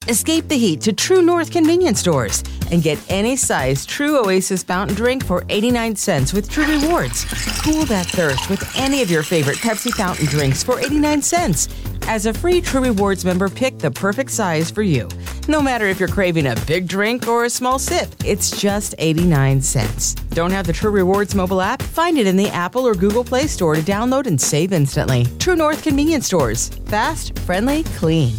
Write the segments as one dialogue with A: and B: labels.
A: Escape the heat to True North convenience stores and get any size True Oasis fountain drink for 89 cents with True Rewards. Cool that thirst with any of your favorite Pepsi fountain drinks for 89 cents. As a free True Rewards member, pick the perfect size for you. No matter if you're craving a big drink or a small sip, it's just 89 cents. Don't have the True Rewards mobile app? Find it in the Apple or Google Play Store to download and save instantly. True North convenience stores. Fast, friendly, clean.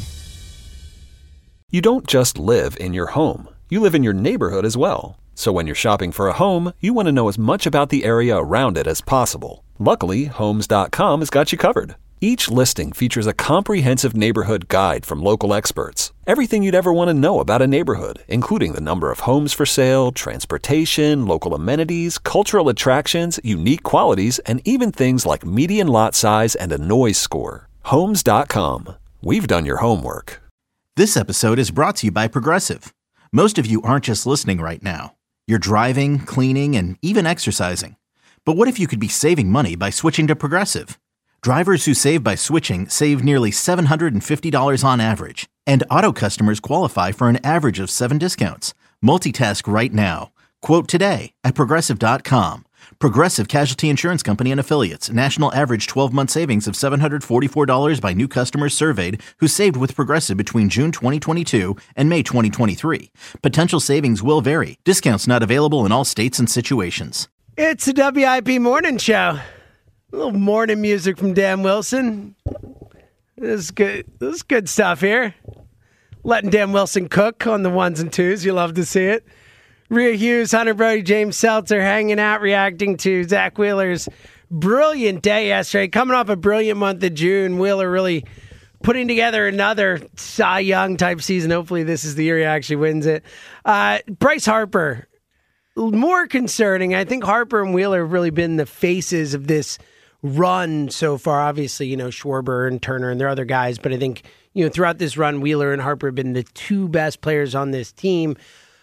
B: You don't just live in your home. You live in your neighborhood as well. So when you're shopping for a home, you want to know as much about the area around it as possible. Luckily, Homes.com has got you covered. Each listing features a comprehensive neighborhood guide from local experts. Everything you'd ever want to know about a neighborhood, including the number of homes for sale, transportation, local amenities, cultural attractions, unique qualities, and even things like median lot size and a noise score. Homes.com. We've done your homework.
C: This episode is brought to you by Progressive. Most of you aren't just listening right now. You're driving, cleaning, and even exercising. But what if you could be saving money by switching to Progressive? Drivers who save by switching save nearly $750 on average. And auto customers qualify for an average of 7 discounts. Multitask right now. Quote today at Progressive.com. Progressive Casualty Insurance Company and Affiliates. National average 12-month savings of $744 by new customers surveyed who saved with Progressive between June 2022 and May 2023. Potential savings will vary. Discounts not available in all states and situations.
D: It's the WIP Morning Show. A little morning music from Dan Wilson. This is good. This is good stuff here. Letting Dan Wilson cook on the ones and twos. You love to see it. Rhea Hughes, Hunter Brody, James Seltzer hanging out, reacting to Zach Wheeler's brilliant day yesterday. Coming off a brilliant month of June, Wheeler really putting together another Cy Young type season. Hopefully this is the year he actually wins it. Bryce Harper, more concerning. I think Harper and Wheeler have really been the faces of this run so far. Obviously, Schwarber and Turner and their other guys, but I think, throughout this run, Wheeler and Harper have been the two best players on this team.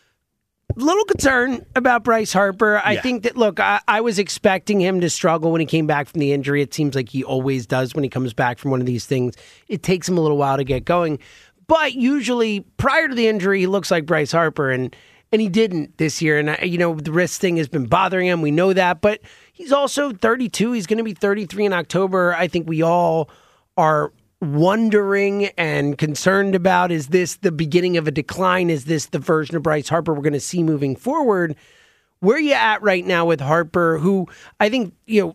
D: Little concern about Bryce Harper. I think that, look, I was expecting him to struggle when he came back from the injury. It seems like he always does when he comes back from one of these things. It takes him a little while to get going. But usually, prior to the injury, he looks like Bryce Harper, and he didn't this year. And, the wrist thing has been bothering him. We know that. But he's also 32. He's going to be 33 in October. I think we all are wondering and concerned about, is this the beginning of a decline? Is this the version of Bryce Harper we're going to see moving forward? Where are you at right now with Harper, who I think,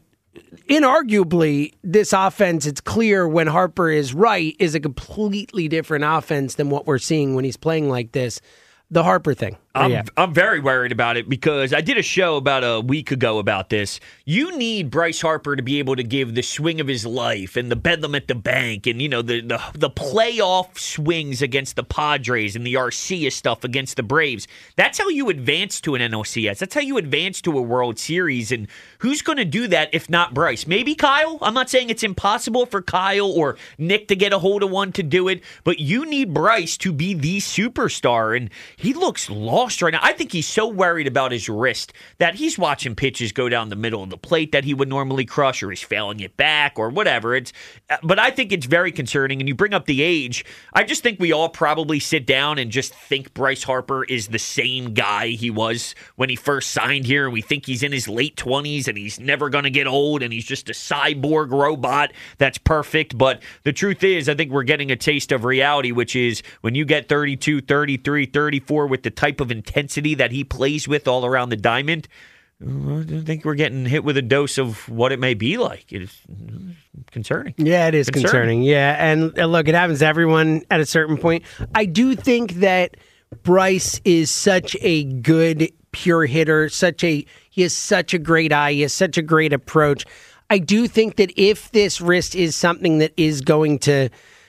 D: inarguably, this offense, it's clear when Harper is right, is a completely different offense than what we're seeing when he's playing like this. The Harper thing.
E: I'm very worried about it because I did a show about a week ago about this. You need Bryce Harper to be able to give the swing of his life and the bedlam at the bank and, the playoff swings against the Padres and the Arcia stuff against the Braves. That's how you advance to an NLCS. That's how you advance to a World Series. And who's going to do that if not Bryce? Maybe Kyle. I'm not saying it's impossible for Kyle or Nick to get a hold of one to do it, but you need Bryce to be the superstar. And he looks lost right now. I think he's so worried about his wrist that he's watching pitches go down the middle of the plate that he would normally crush, or he's failing it back or whatever. But I think it's very concerning. And you bring up the age. I just think we all probably sit down and just think Bryce Harper is the same guy he was when he first signed here. And we think he's in his late 20s and he's never going to get old and he's just a cyborg robot that's perfect. But the truth is, I think we're getting a taste of reality, which is when you get 32, 33, 34 with the type of intensity that he plays with all around the diamond, I think we're getting hit with a dose of what it may be like. It's concerning.
D: Yeah, it is concerning. Yeah, and look, it happens to everyone at a certain point. I do think that Bryce is such a good pure hitter, he has such a great eye, he has such a great approach. I do think that if this wrist is something that is going to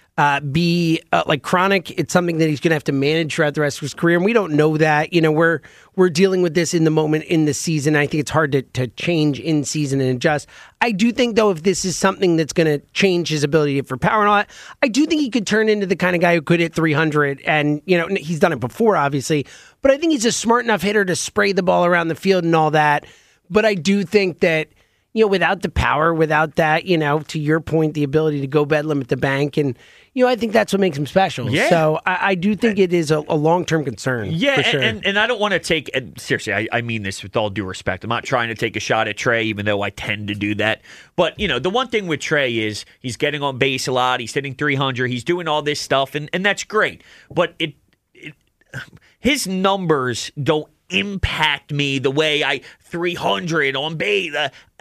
D: be like chronic, it's something that he's going to have to manage throughout the rest of his career. And we don't know that. We're dealing with this in the moment in the season. I think it's hard to change in season and adjust. I do think, though, if this is something that's going to change his ability for power and all that, I do think he could turn into the kind of guy who could hit 300. And, he's done it before, obviously. But I think he's a smart enough hitter to spray the ball around the field and all that. But I do think that, without the power, without that, to your point, the ability to go bedlam at the bank. And, I think that's what makes him special.
E: Yeah.
D: So I do think it is a long-term concern.
E: Yeah,
D: for sure.
E: and I don't want to take, seriously, I mean this with all due respect. I'm not trying to take a shot at Trey, even though I tend to do that. But, the one thing with Trey is he's getting on base a lot. He's hitting 300. He's doing all this stuff, and that's great. But his numbers don't impact me the way 300 on base.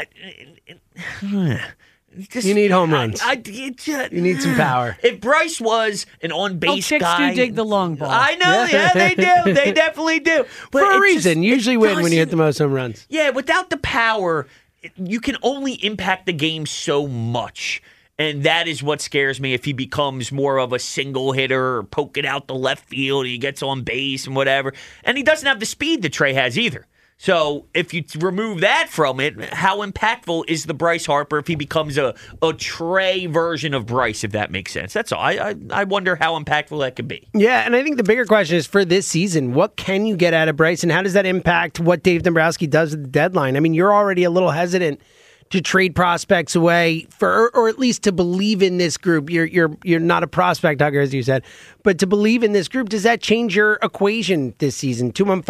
D: You need home runs. You need some power.
E: If Bryce was an on-base
F: chicks
E: guy,
F: do dig the long ball.
E: I know, yeah, they do. They definitely do. But
D: For a
E: it
D: reason.
E: just-
D: Usually
E: it
D: win when you hit
E: doesn't-
D: the most home runs.
E: Yeah, without the power, you can only impact the game so much. And that is what scares me if he becomes more of a single hitter or poke it out the left field and he gets on base and whatever. And he doesn't have the speed that Trey has either. So if you remove that from it, how impactful is the Bryce Harper if he becomes a Trey version of Bryce, if that makes sense? That's all. I wonder how impactful that could be.
D: Yeah, and I think the bigger question is for this season, what can you get out of Bryce, and how does that impact what Dave Dombrowski does at the deadline? I mean, you're already a little hesitant to trade prospects away or at least to believe in this group. You're not a prospect hugger, as you said, but to believe in this group, does that change your equation this season?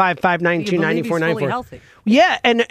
D: 215-592-9494.
F: Healthy.
D: Yeah, and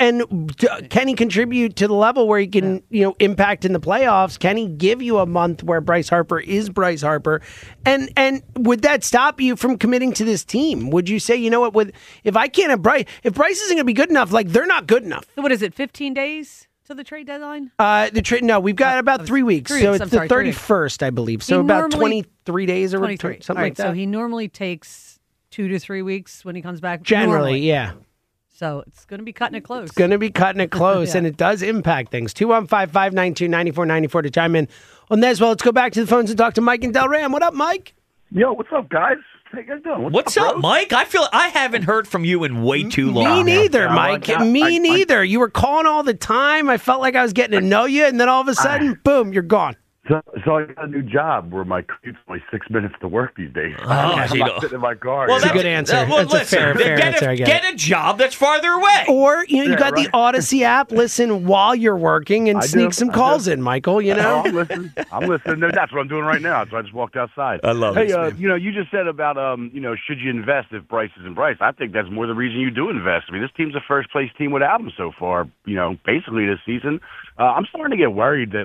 D: can he contribute to the level where he can impact in the playoffs? Can he give you a month where Bryce Harper is Bryce Harper? And would that stop you from committing to this team? Would you say, if I can't have Bryce, if Bryce isn't going to be good enough, they're not good enough.
F: So what is it, 15 days to the trade deadline?
D: No, we've got about 3 weeks.
F: 3
D: So
F: weeks,
D: it's the 31st, I believe. So about 23 days or
F: 23.
D: something like that.
F: So he normally takes 2 to 3 weeks when he comes back.
D: Generally,
F: normally.
D: yeah.
F: So it's going to be cutting it close.
D: It's going to be cutting it close,
F: Yeah.
D: and it does impact things. 215-592-9494 to chime in on that as well. Let's go back to the phones and talk to Mike and Del Ram. What up, Mike?
G: Yo, what's up, guys? How you guys doing?
E: What's up,
G: bros?
E: Mike? I feel I haven't heard from you in way too long.
D: Me neither,
G: Yeah,
D: Mike.
G: I-
D: Me neither. You were calling all the time. I felt like I was getting to know you, and then all of a sudden, boom, you're gone.
G: So I got a new job where my commute's only 6 minutes to work these days.
E: so
G: I'm
E: you
G: not
E: don't-
G: sitting in my car.
E: Well,
D: That's a
E: that's
D: good answer.
E: Well,
D: That's a
E: listen,
D: fair
E: get
D: answer, I get
E: get a job that's farther away.
D: Or you
G: Yeah,
D: got the
G: right.
D: Odyssey app. Listen while you're working and
G: I
D: sneak
G: do,
D: some
G: I
D: calls
G: do.
D: in, Michael.
G: Oh, I'm listening. No, that's what I'm doing right now. So I just walked outside.
E: I love
G: hey,
E: this, man.
G: you just said about should you invest if Bryce isn't Bryce? I think that's more the reason you do invest. I mean, this team's a first place team without him so far. Basically this season. I'm starting to get worried that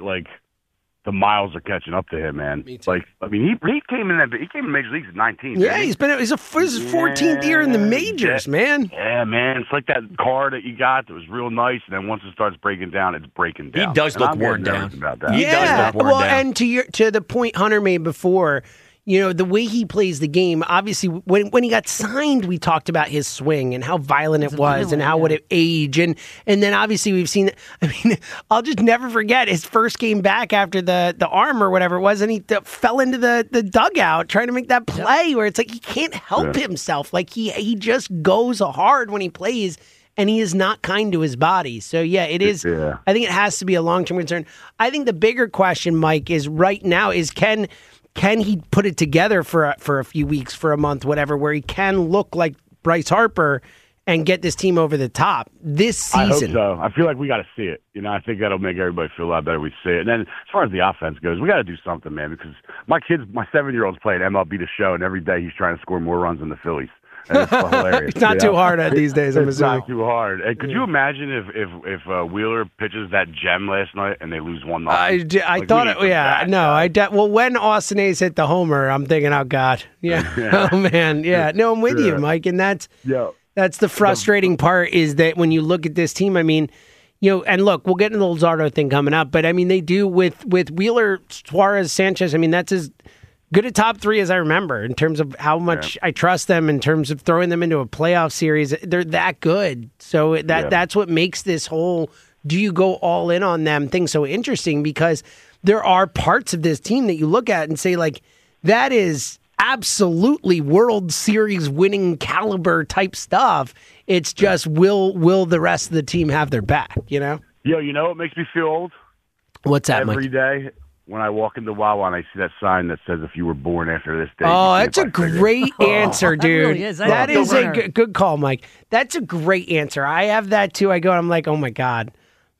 G: the miles are catching up to him, man.
D: Me too.
G: He came in Major Leagues at 19.
D: Yeah,
G: didn't
D: he's his 14th year in the majors, man.
G: Yeah, man. It's like that car that you got that was real nice, and then once it starts breaking down, it's breaking down.
E: He does
G: And
E: look
G: I'm
E: worn
G: getting
E: down.
G: nervous about that.
E: He does look worn
D: well,
E: down.
D: and to the point Hunter made before, the way he plays the game. Obviously, when he got signed, we talked about his swing and how violent it was, and how would it age, and then obviously we've seen. I mean, I'll just never forget his first game back after the arm or whatever it was, and he fell into the dugout trying to make that play where it's like he can't help himself. Like he just goes hard when he plays. And he is not kind to his body. So, yeah, it is.
G: Yeah.
D: I think it has to be a long-term concern. I think the bigger question, Mike, is right now is can he put it together for a few weeks, for a month, whatever, where he can look like Bryce Harper and get this team over the top this season?
G: I hope so. I feel like we got to see it. I think that'll make everybody feel a lot better. We see it. And then as far as the offense goes, we got to do something, man, because my 7-year-old's playing MLB The Show, and every day he's trying to score more runs than the Phillies. And it's hilarious.
D: It's not too hard at these days, I'm
G: It's
D: assuming.
G: not too hard. And could you imagine if Wheeler pitches that gem last night and they lose 1-0?
D: I thought it. Yeah, no. Well, when Austin Hayes hit the homer, I'm thinking, oh God, yeah. Oh man, yeah. No, I'm with you, Mike, and that's the frustrating part is that when you look at this team, I mean, and look, we'll get into the Luzardo thing coming up, but I mean, they do with Wheeler, Suarez, Sanchez. I mean, that's as good a top three as I remember in terms of how much I trust them in terms of throwing them into a playoff series. They're that good. So that's what makes this whole do you go all in on them thing so interesting, because there are parts of this team that you look at and say, like, that is absolutely World Series winning caliber type stuff. It's just will the rest of the team have their back,
G: Yo, what makes me feel old?
D: What's that,
G: Every
D: Mike?
G: day when I walk into Wawa and I see that sign that says, if you were born after this day.
D: Oh,
G: you
D: that's a
G: can't buy cigarettes.
D: great answer,
F: That
D: dude.
F: really is.
D: That
F: That's
D: is
F: a
D: a
F: winner.
D: good call, Mike. That's a great answer. I have that too. I go, I'm like, oh my God.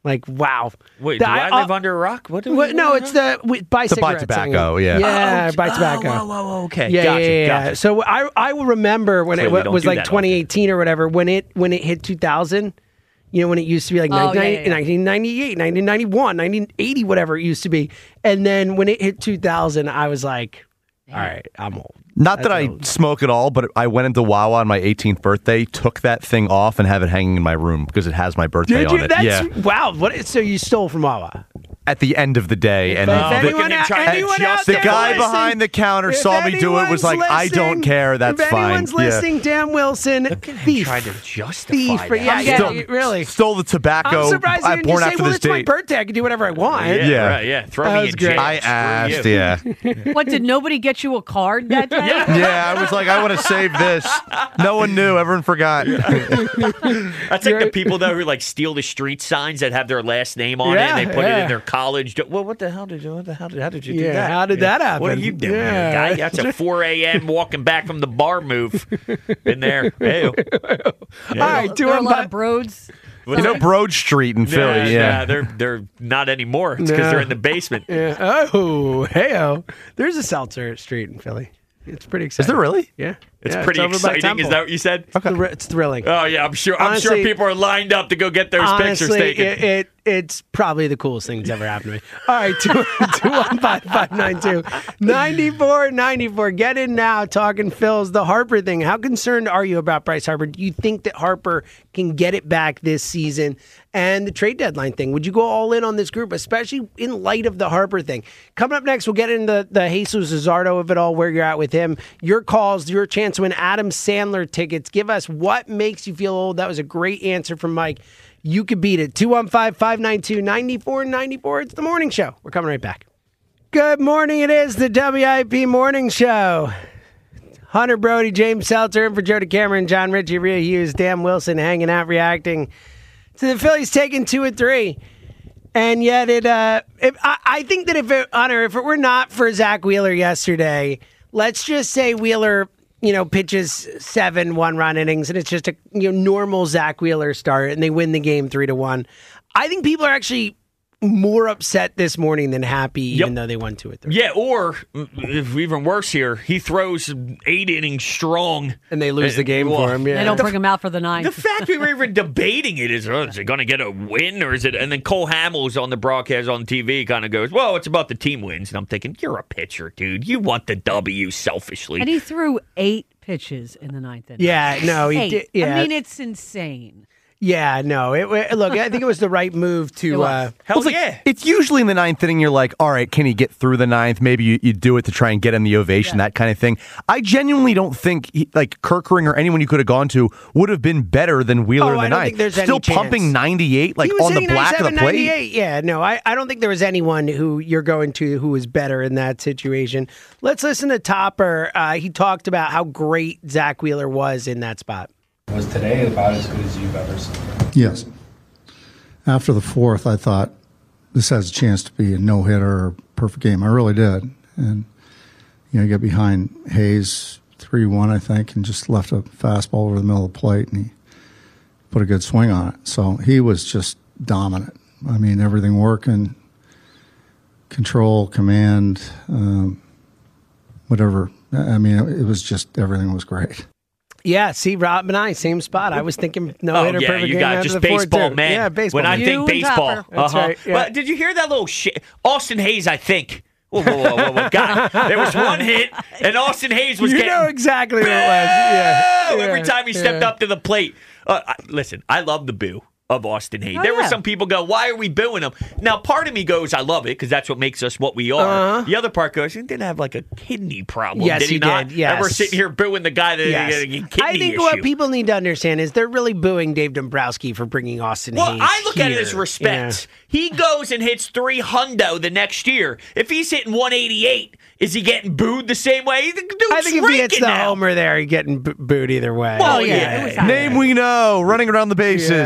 D: Like, wow.
E: Wait, do I live under a rock? What?
D: No, it's buy cigarettes.
H: tobacco, yeah.
D: Yeah, buy tobacco.
E: Whoa, okay.
D: Yeah,
E: Gotcha.
D: So I will remember when
E: Clearly
D: it
E: don't
D: was
E: do
D: like
E: that
D: 2018 or whatever, when it hit 2000. You know, when it used to be like 1998, 1991, 1980, whatever it used to be. And then when it hit 2000, I was like, all right, I'm old.
H: Not that I smoke at all, but I went into Wawa on my 18th birthday, took that thing off, and have it hanging in my room because it has my birthday
D: Did you?
H: on it.
D: Wow. So you stole from Wawa?
H: At the end of the day, and
D: anyone out
H: the
D: there
H: guy
D: listening-
H: behind the counter
D: if
H: saw me do it, was like, I don't care, that's
D: if
H: fine.
D: anyone's listening, Dan Wilson, thief.
E: Tried to justify
D: Thief.
E: that.
D: Yeah, really.
H: Stole the tobacco.
D: I'm surprised you didn't
H: born
D: just say,
H: after
D: well,
H: this
D: it's my
H: date.
D: birthday. I can do whatever I want.
H: Yeah.
E: Right, yeah. Throw
D: That
E: me
D: was
E: in
D: great.
E: jail.
H: I asked,
E: Screw you.
H: yeah.
F: What, did nobody get you a card that day?
H: Yeah, I was like, I want to save this. No one knew. Everyone forgot.
E: That's like the people though who like steal the street signs that have their last name on it and they put it in their college. Well, how did you do that?
D: How did that happen?
E: What are you doing,
D: Yeah.
E: guy? That's a 4 a.m. walking back from the bar move. Been there. Hey.
D: All right,
F: There are a lot of Broads.
H: You know Broad Street in Philly, yeah.
E: They're not anymore. It's because they're in the basement.
D: Yeah. Oh, hey-oh. There's a Seltzer Street in Philly. It's pretty exciting.
H: Is there really?
D: Yeah.
E: It's
D: Yeah,
E: pretty
D: over by
E: exciting.
D: Temple.
E: Is that what you said?
D: It's thrilling.
E: Oh yeah, I'm sure.
D: Honestly,
E: people are lined up to go get those pictures
D: Honestly,
E: taken.
D: it's probably the coolest thing that's ever happened to me. All right, 215-592-9494. Get in now, talking Phil's the Harper thing. How concerned are you about Bryce Harper? Do you think that Harper can get it back this season? And the trade deadline thing. Would you go all in on this group, especially in light of the Harper thing? Coming up next, we'll get into the Jesus Luzardo of it all, where you're at with him. Your calls, your chance to win Adam Sandler tickets. Give us what makes you feel old. That was a great answer from Mike. You could beat it. 215-592-9494. It's the morning show. We're coming right back. Good morning. It is the WIP morning show. Hunter Brody, James Seltzer, in for Jody Cameron, John Ritchie, Rhea Hughes, Dan Wilson hanging out, reacting to the Phillies taking 2 and 3. And yet I think that if it were not for Zach Wheeler yesterday, let's just say Wheeler, pitches 7 one-run innings, and it's just a normal Zach Wheeler start, and they win the game 3-1. I think people are actually more upset this morning than happy, even though they won 2 or 3.
E: Yeah, or if even worse here, he throws 8 innings strong,
D: and they lose the game for him. Yeah,
F: They don't bring him out for the 9th.
E: The fact we were even debating it is it going to get a win or is it? And then Cole Hamels on the broadcast on TV kind of goes, "Well, it's about the team wins." And I'm thinking, you're a pitcher, dude. You want the W selfishly.
F: And he threw 8 pitches in the 9th inning.
D: Yeah, no, he
F: 8.
D: did. Yeah.
F: I mean, it's insane.
D: Yeah, no. Look, I think it was the right move to.
E: Hell yeah.
H: It's usually in the 9th inning, you're like, all right, can he get through the 9th? Maybe you do it to try and get him the ovation, that kind of thing. I genuinely don't think Kerkering or anyone you could have gone to would have been better than Wheeler in the 9th.
D: I don't think there's
H: Still
D: any chance.
H: pumping 98
D: He was
H: on the
D: hitting
H: black of the
D: 97,
H: plate.
D: 98. Yeah, no, I don't think there was anyone who you're going to who was better in that situation. Let's listen to Topper. He talked about how great Zach Wheeler was in that spot.
I: Was today about as good as you've ever seen?
J: Yes. After the 4th, I thought this has a chance to be a no-hitter or perfect game. I really did. And, you get behind Hayes 3-1, I think, and just left a fastball over the middle of the plate, and he put a good swing on it. So he was just dominant. I mean, everything working, control, command, whatever. I mean, it was just, everything was great.
D: Yeah, see, Rob and I, same spot. I was thinking no-hitter, perfect
E: you
D: game
E: got
D: after
E: just
D: the 4th,
E: baseball,
D: too.
E: man.
D: Yeah, baseball.
E: When I
F: You
E: think
F: and
E: baseball,
F: Topper.
D: That's right, yeah.
E: But did you hear that little shit? Austin Hayes, I think. Whoa. God, there was one hit, and Austin Hayes was
D: You
E: getting
D: know exactly what it was. Yeah.
E: every time he stepped up to the plate. Listen, I love the boo of Austin Hayes. There were some people go, "Why are we booing him?" Now, part of me goes, "I love it because that's what makes us what we are." The other part goes, "He didn't have like a kidney problem,
D: Yes,
E: did he
D: he
E: not?"
D: did, yes.
E: And we're sitting here booing the guy that had a kidney
D: I think
E: issue.
D: what people need to understand is they're really booing Dave Dombrowski for bringing Austin Hayes.
E: Well, I look at it
D: here.
E: as respect. He goes and hits 3 hundo the next year. If he's hitting 188, is he getting booed the same way? The dude's
D: I think if he hits
E: raking
D: the
E: now.
D: homer there, he's getting booed either way.
E: Well,
F: It was
E: yeah.
F: happening.
H: Name we know, running around the bases, boo.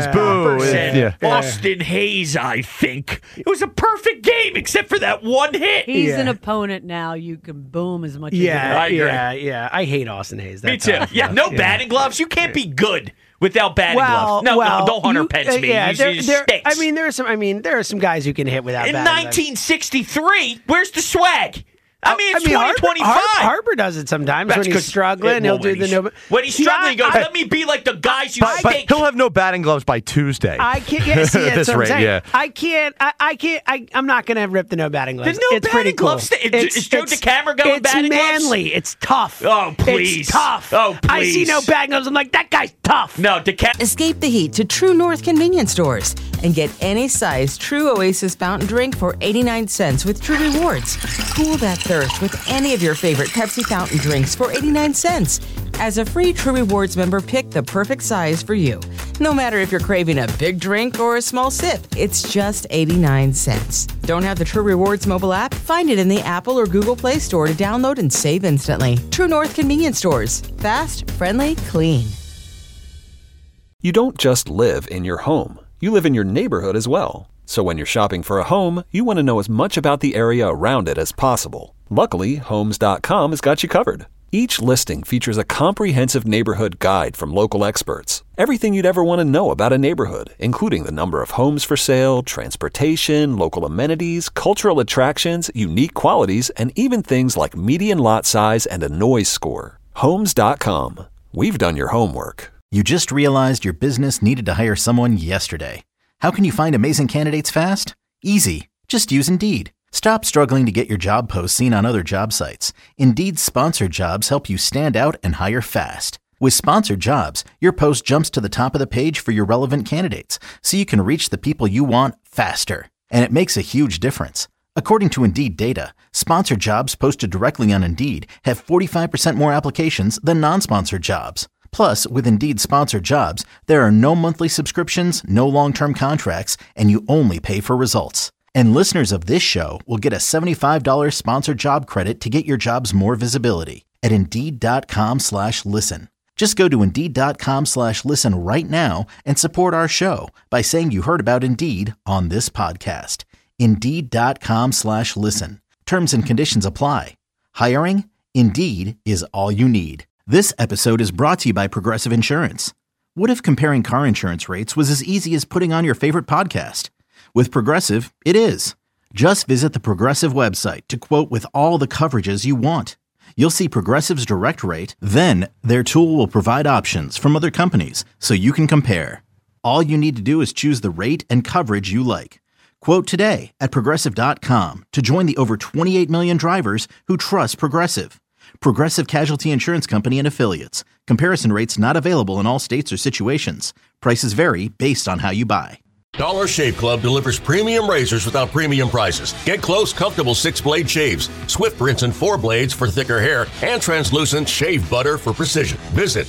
E: and Austin Hayes, I think. It was a perfect game except for that one hit.
F: He's an opponent now. You can boom as much as you want.
D: Yeah. I hate Austin Hayes.
E: Me too. No batting gloves. You can't be good without batting gloves. No, don't Hunter Pence me. He stinks.
D: There are some guys who can hit without
E: in
D: batting gloves.
E: 1963, where's the swag? It's 2025.
D: Harper does it sometimes when he's struggling. He'll do the no.
E: When he's struggling, he goes, let me be like the guys you
H: but he'll have no batting gloves by Tuesday.
D: I can't. See,
H: at this rate, yeah.
D: I can't. I'm not going to rip the no batting gloves.
E: The no
D: it's
E: batting
D: pretty cool.
E: gloves. Is Joe DeCamera going batting gloves?
D: It's manly. It's tough.
E: Oh, please.
D: It's tough.
E: Oh, please.
D: I see no batting gloves. I'm like, that guy's tough.
E: No, DeCamera.
A: Escape the heat to True North convenience stores and get any size True Oasis fountain drink for 89 cents with True Rewards. Cool that thirst with any of your favorite Pepsi fountain drinks for 89 cents. As a free True Rewards member, pick the perfect size for you. No matter if you're craving a big drink or a small sip, it's just 89 cents. Don't have the True Rewards mobile app? Find it in the Apple or Google Play Store to download and save instantly. True North convenience stores. Fast, friendly, clean.
B: You don't just live in your home. You live in your neighborhood as well. So when you're shopping for a home, you want to know as much about the area around it as possible. Luckily, Homes.com has got you covered. Each listing features a comprehensive neighborhood guide from local experts. Everything you'd ever want to know about a neighborhood, including the number of homes for sale, transportation, local amenities, cultural attractions, unique qualities, and even things like median lot size and a noise score. Homes.com. We've done your homework.
C: You just realized your business needed to hire someone yesterday. How can you find amazing candidates fast? Easy. Just use Indeed. Stop struggling to get your job posts seen on other job sites. Indeed's sponsored jobs help you stand out and hire fast. With sponsored jobs, your post jumps to the top of the page for your relevant candidates, so you can reach the people you want faster. And it makes a huge difference. According to Indeed data, sponsored jobs posted directly on Indeed have 45% more applications than non-sponsored jobs. Plus, with Indeed sponsored jobs, there are no monthly subscriptions, no long-term contracts, and you only pay for results. And listeners of this show will get a $75 sponsored job credit to get your jobs more visibility at Indeed.com/listen. Just go to Indeed.com/listen right now and support our show by saying you heard about Indeed on this podcast. Indeed.com/listen. Terms and conditions apply. Hiring? Indeed is all you need. This episode is brought to you by Progressive Insurance. What if comparing car insurance rates was as easy as putting on your favorite podcast? With Progressive, it is. Just visit the Progressive website to quote with all the coverages you want. You'll see Progressive's direct rate, then their tool will provide options from other companies so you can compare. All you need to do is choose the rate and coverage you like. Quote today at Progressive.com to join the over 28 million drivers who trust Progressive. Progressive Casualty Insurance Company and Affiliates. Comparison rates not available in all states or situations. Prices vary based on how you buy.
K: Dollar Shave Club delivers premium razors without premium prices. Get close, comfortable 6-blade shaves, swift rinse and 4 blades for thicker hair, and translucent shave butter for precision. Visit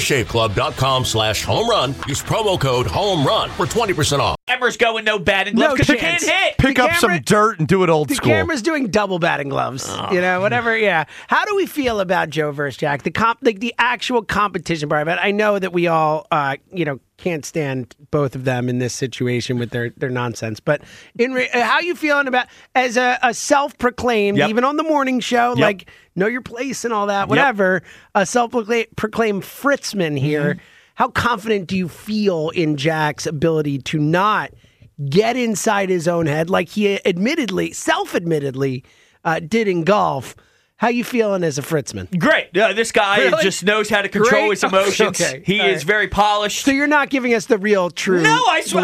K: dollarshaveclub.com/home run. Use promo code HOMERUN for 20% off.
E: Camera's going no batting gloves because you can't hit.
H: Pick up some dirt and do it old school.
D: The camera's doing double batting gloves. Whatever. Yeah. How do we feel about Joe versus Jack? The actual competition part of it. I know that we all, can't stand both of them in this situation with their nonsense. But how you feeling about as a self-proclaimed, even on the morning show, like know your place and all that, whatever, a self-proclaimed Fritzman here. Mm-hmm. How confident do you feel in Jack's ability to not get inside his own head like he self-admittedly did in golf? How you feeling as a Fritzman?
E: Great. This guy just knows how to control his emotions.
D: Okay.
E: He is very polished.
D: So you're not giving us the real true.
E: No,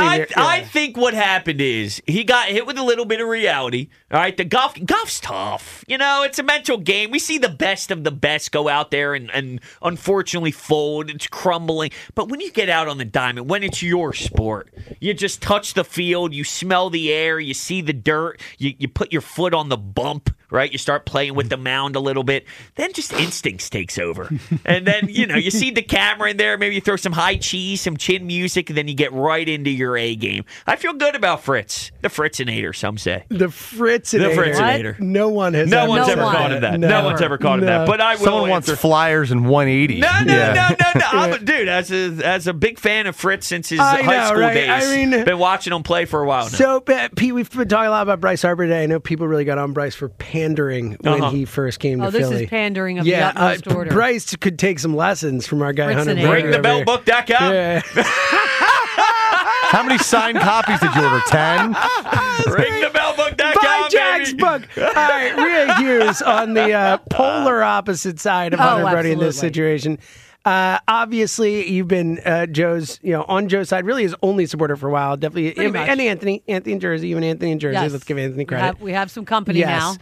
E: I think what happened is he got hit with a little bit of reality. All right, the golf's tough. It's a mental game. We see the best of the best go out there and unfortunately fold. It's crumbling. But when you get out on the diamond, when it's your sport, you just touch the field, you smell the air, you see the dirt, you put your foot on the bump, right? You start playing with the mound. around a little bit. Then just instincts takes over. And then, you see the camera in there. Maybe you throw some high cheese, some chin music, and then you get right into your A game. I feel good about Fritz. The Fritzinator, some say.
D: The Fritzinator. No one has
E: No one's ever caught him that. No one's ever caught him that. But I will.
H: Someone wants flyers and 180.
E: No. I'm as a big fan of Fritz since his high school days. I mean, been watching him play for a while now.
D: So, Pete, we've been talking a lot about Bryce Harper today. I know people really got on Bryce for pandering when he first came to Philly.
F: This is pandering of the utmost order.
D: Bryce could take some lessons from our guy Hunter.
E: Bring the bell book back out.
D: Yeah.
H: How many signed copies did you order? 10?
E: Ring the bell book back
D: Buy
E: out,
D: Jack's
E: baby.
D: book. All right, Rhea Hughes on the polar opposite side of Hunter Brody in this situation. Obviously, you've been on Joe's side. Really, his only supporter for a while. Definitely, and Anthony in Jersey, even Anthony in Jersey.
F: Yes.
D: Let's give Anthony credit.
F: We have some company now.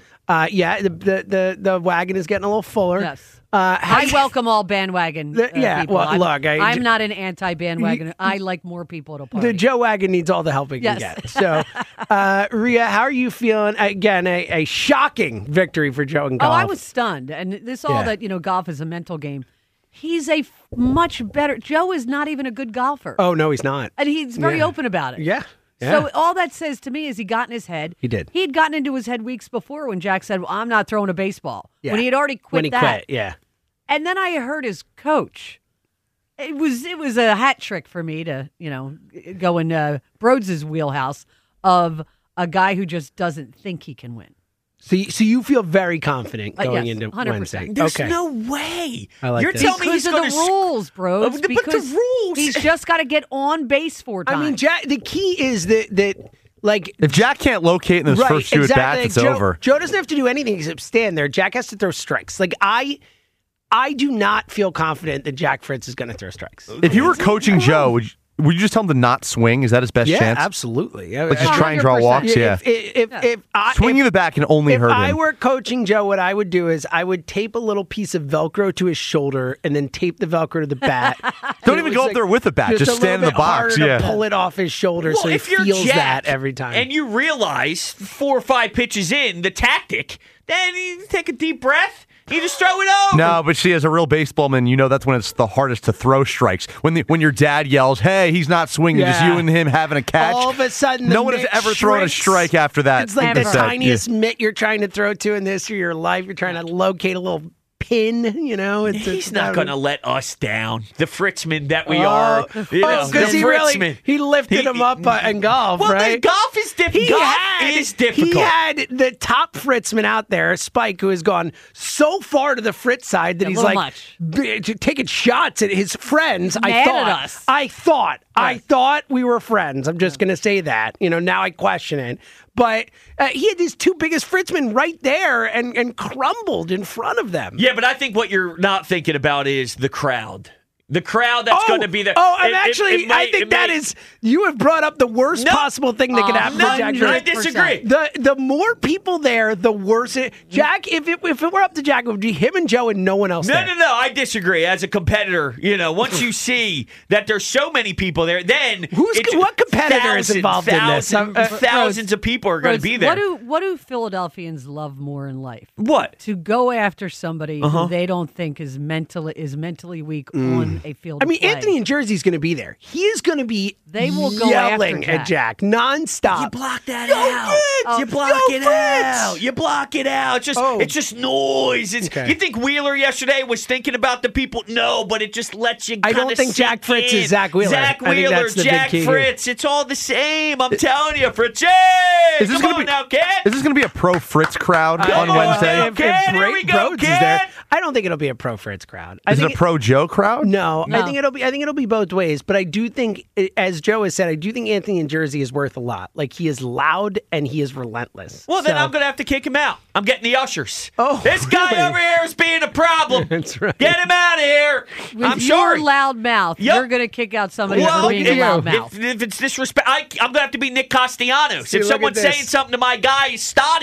D: The wagon is getting a little fuller.
F: Yes. I welcome all bandwagon people.
D: Well, look,
F: I'm not an anti-bandwagon. I like more people at a party.
D: The Joe wagon needs all the help it can get. So, Rhea, how are you feeling? Again, a shocking victory for Joe in golf.
F: Oh, I was stunned. And that golf is a mental game. He's a much better. Joe is not even a good golfer.
D: Oh, no, he's not.
F: And he's very open about it.
D: Yeah.
F: So all that says to me is he got in his head.
D: He did.
F: He had gotten into his head weeks before when Jack said, "Well, I'm not throwing a baseball." Yeah. When he had already quit
D: when he
F: that.
D: quit, yeah.
F: And then I heard his coach. It was a hat trick for me to go in Broads' wheelhouse of a guy who just doesn't think he can win.
D: So you feel very confident going into
F: 100%.
D: Wednesday.
E: There's no way.
D: I like
E: You're
D: this.
E: telling me
F: Because
E: he's
F: of
E: going
F: the rules, bro.
E: But the rules.
F: He's just got to get on base 4 times.
D: I mean, Jack, the key is that
H: if Jack can't locate in those first few at bats, it's over.
D: Joe doesn't have to do anything except stand there. Jack has to throw strikes. Like I do not feel confident that Jack Fritz is going to throw strikes.
H: If you were coaching Joe, would you just tell him to not swing? Is that his best chance?
D: Yeah, absolutely.
H: Like just try and draw walks? Yeah. Swinging the bat can only hurt him.
D: If I were coaching Joe, what I would do is I would tape a little piece of Velcro to his shoulder and then tape the Velcro to the bat.
H: Don't even go up there with the bat. Just stand in the box.
D: Yeah. To pull it off his shoulder so he feels that every time.
E: And you realize 4 or 5 pitches in, the tactic, then you take a deep breath. You just throw it over.
H: No, but see, as a real baseballman, that's when it's the hardest to throw strikes. When your dad yells, "Hey, he's not swinging," just you and him having a catch.
D: All of a sudden,
H: no one has ever thrown a strike after that.
D: It's like the tiniest mitt you're trying to throw to in the history of your life. You're trying to locate a little pin,
E: He's not going to let us down. The Fritzman that we are.
D: Because he lifted him up in golf, right?
E: Golf is difficult.
D: He had the top Fritzman out there, Spike, who has gone so far to the Fritz side that he's like taking shots at his friends. I thought we were friends. I'm just going to say that. Now I question it. But he had his 2 biggest Fritzmen right there and crumbled in front of them.
E: Yeah, but I think what you're not thinking about is the crowd. The crowd that's going to be there.
D: I think that is, you have brought up the worst possible thing that could happen to Jack.
E: I disagree.
D: The more people there, the worse it. Jack, if it were up to Jack, it would be him and Joe and no one else there.
E: No, I disagree. As a competitor, once you see that there's so many people there, then
D: what competitor is involved in this?
E: Thousands of people are going to be there.
F: What do Philadelphians love more in life?
E: What?
F: To go after somebody who they don't think is mentally weak on a field.
D: I mean, Anthony in Jersey is going to be there. He is going to be yelling at Jack nonstop.
E: You block that out. You block it out. You block it out. It's just noise. You think Wheeler yesterday was thinking about the people? No, but it just lets you.
D: I don't think Jack Fritz is Zach Wheeler.
E: Zach Wheeler, Jack Fritz. It's all the same. I'm telling you, Fritz.
H: Is this going to be a pro Fritz crowd on Wednesday?
D: If Broads is there, I don't think it'll be a pro Fritz crowd.
H: Is it a pro Joe crowd?
D: No. I think it'll be both ways. But I do think, as Joe has said, I do think Anthony in Jersey is worth a lot. Like, he is loud and he is relentless.
E: Well, then I'm going to have to kick him out. I'm getting the ushers. This guy over here is being a problem.
D: That's right.
E: Get him out of here.
F: With your loud mouth, you're going to kick out somebody for being a loud mouth.
E: If it's disrespect, I'm going to have to be Nick Castellanos. If someone's saying something to my guy, Stoddy,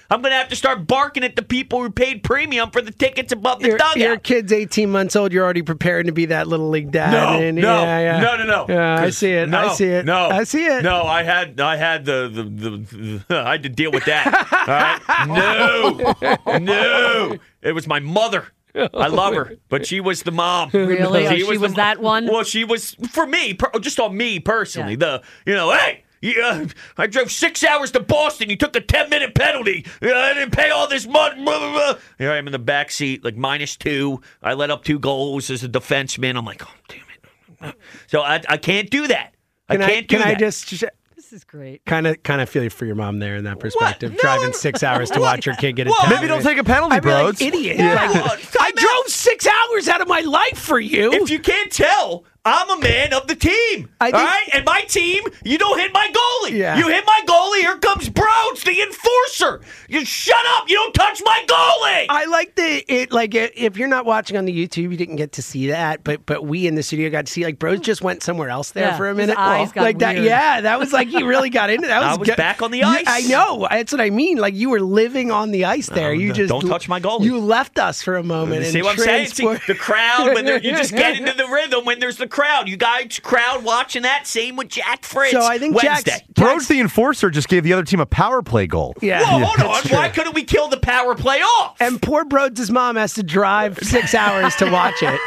E: I'm going to have to start barking at the people who paid premium for the tickets above the dugout.
D: Your kid's 18 months old. You're already preparing to be that little league dad.
E: No.
D: No. Yeah, I see it. I see it.
E: No,
D: I see it.
E: No, I had the I had to deal with that. All right? No. It was my mother. I love her, but she was the mom.
F: Really? She was that one?
E: Well, she was, for me, just on me personally, hey, I drove 6 hours to Boston. You took a 10-minute penalty. I didn't pay all this money. Blah, blah, blah. Here I am in the back seat, like -2. I let up 2 goals as a defenseman. I'm like, oh, damn it. So I can't do that.
D: Can I just...
F: This is great.
D: Kind of feel for your mom there in that perspective. No, driving 6 hours to watch your kid get a
H: maybe don't take a penalty, bro.
D: Like, idiot. Yeah. I drove 6 hours out of my life for you.
E: If you can't tell, I'm a man of the team. All right? And my team, you don't hit my goalie.
D: Yeah.
E: You hit my goalie, here comes Broads, the enforcer. You shut up. You don't touch my goalie.
D: I like if you're not watching on the YouTube, you didn't get to see that, but we in the studio got to see, like, Bros just went somewhere else there for a minute.
F: His eyes got
D: like
F: weird.
D: that. Yeah, that was like he really got into that.
E: I was back on the ice.
D: I know. That's what I mean. Like, you were living on the ice there. You just
E: don't touch my goalie.
D: You left us for a moment.
E: See what I'm saying? See, the crowd, when you just get into the rhythm when there's the crowd. You guys crowd watching that. Same with Jack Fritz.
D: So I think
E: Wednesday.
H: Broads the enforcer just gave the other team a power play goal.
D: Yeah.
E: Whoa, hold on. Why couldn't we kill the power play off?
D: And poor Broads' mom has to drive 6 hours to watch it.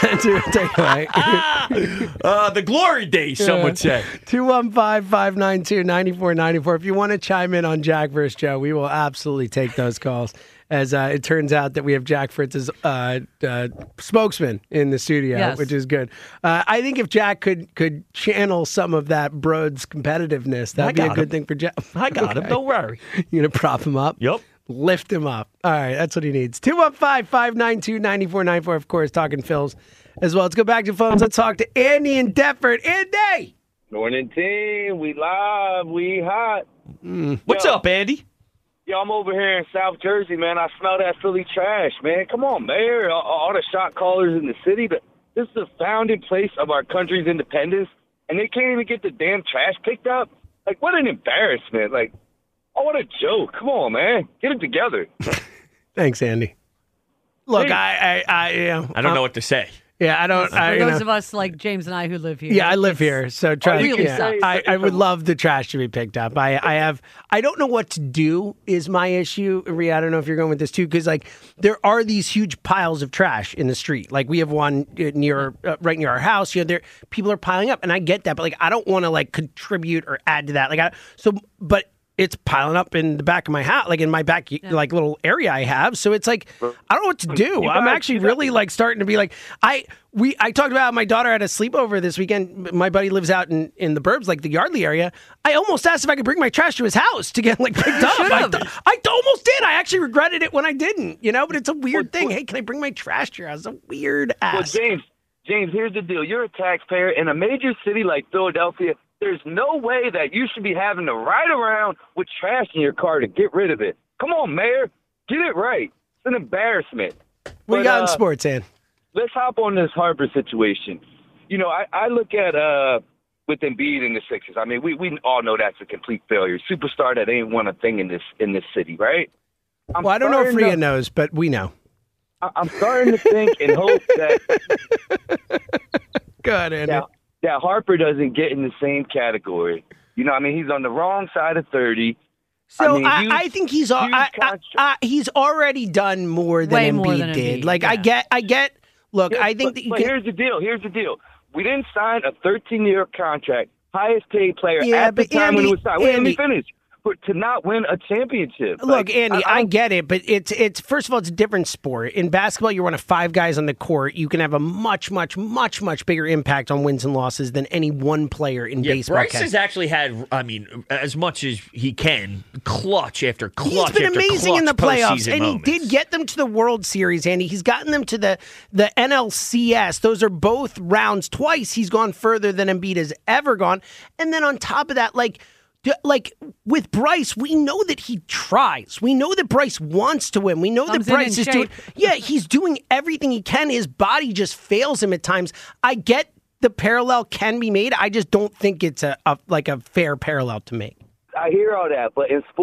E: The glory days, some would say.
D: 215-592-9494. If you want to chime in on Jack versus Joe, we will absolutely take those calls. As it turns out that we have Jack Fritz's spokesman in the studio, which is good. I think if Jack could channel some of that Broads competitiveness, that'd be a good thing for Jack.
E: I got him. Don't worry.
D: You gonna prop him up?
E: Yep.
D: Lift him up. All right, that's what he needs. 215-592-9494. Of course, talking Phils as well. Let's go back to phones. Let's talk to Andy in Deptford. Andy!
L: Morning, team. We live. We hot.
E: What's up, Andy?
L: Yo, I'm over here in South Jersey, man. I smell that Philly trash, man. Come on, Mayor. All the shot callers in the city. This is the founding place of our country's independence, and they can't even get the damn trash picked up? Like, what an embarrassment. Like, oh, what a joke. Come on, man. Get it together.
D: Thanks, Andy. Look,
L: hey.
E: I don't know what to say.
D: Yeah, I don't.
F: For those of us like James and I who live here.
D: Yeah, I live here, so try.
F: Really sucks.
D: I would love the trash to be picked up. I don't know what to do is my issue. Rhea, I don't know if you're going with this too, because like there are these huge piles of trash in the street. Like we have one right near our house. You know, people are piling up, and I get that, but like I don't want to like contribute or add to that. But it's piling up in the back of my house, like in my back, like little area I have. So it's like, I don't know what to do. I'm actually really like starting to be like, I talked about my daughter had a sleepover this weekend. My buddy lives out in the burbs, like the Yardley area. I almost asked if I could bring my trash to his house to get like picked up. I almost did. I actually regretted it when I didn't, but it's a weird thing. Hey, can I bring my trash to your house? It's a weird ask.
L: Well, James, here's the deal. You're a taxpayer in a major city like Philadelphia. There's no way that you should be having to ride around with trash in your car to get rid of it. Come on, Mayor. Get it right. It's an embarrassment.
D: What you got in sports, Ann?
L: Let's hop on this Harper situation. I look at with Embiid and the Sixers. I mean, we all know that's a complete failure. Superstar that ain't won a thing in this city, right?
D: I don't know if Rhea knows, but we know.
L: I'm starting to think and hope that.
D: Go ahead, Andy.
L: That Harper doesn't get in the same category. He's on the wrong side of 30.
D: So I think he's already done more than Embiid did. Like I get. Look, I think that
L: here's the deal. We didn't sign a 13-year contract, highest paid player at the time when it was signed. Wait, let me finish. But to not win a championship.
D: Look, Andy, I get it, but it's first of all, it's a different sport. In basketball, you're one of 5 guys on the court. You can have a much, much, much, much bigger impact on wins and losses than any one player in baseball.
E: Bryce has actually had, as much as he can, clutch after clutch.
D: He's been amazing in the playoffs, and
E: moments.
D: He did get them to the World Series, Andy. He's gotten them to the NLCS. Those are both rounds twice. He's gone further than Embiid has ever gone. And then on top of that, like with Bryce, we know that he tries. We know that Bryce wants to win. We know that Bryce is doing. Yeah, he's doing everything he can. His body just fails him at times. I get the parallel can be made. I just don't think it's a fair parallel to make.
L: I hear all that, but in sports,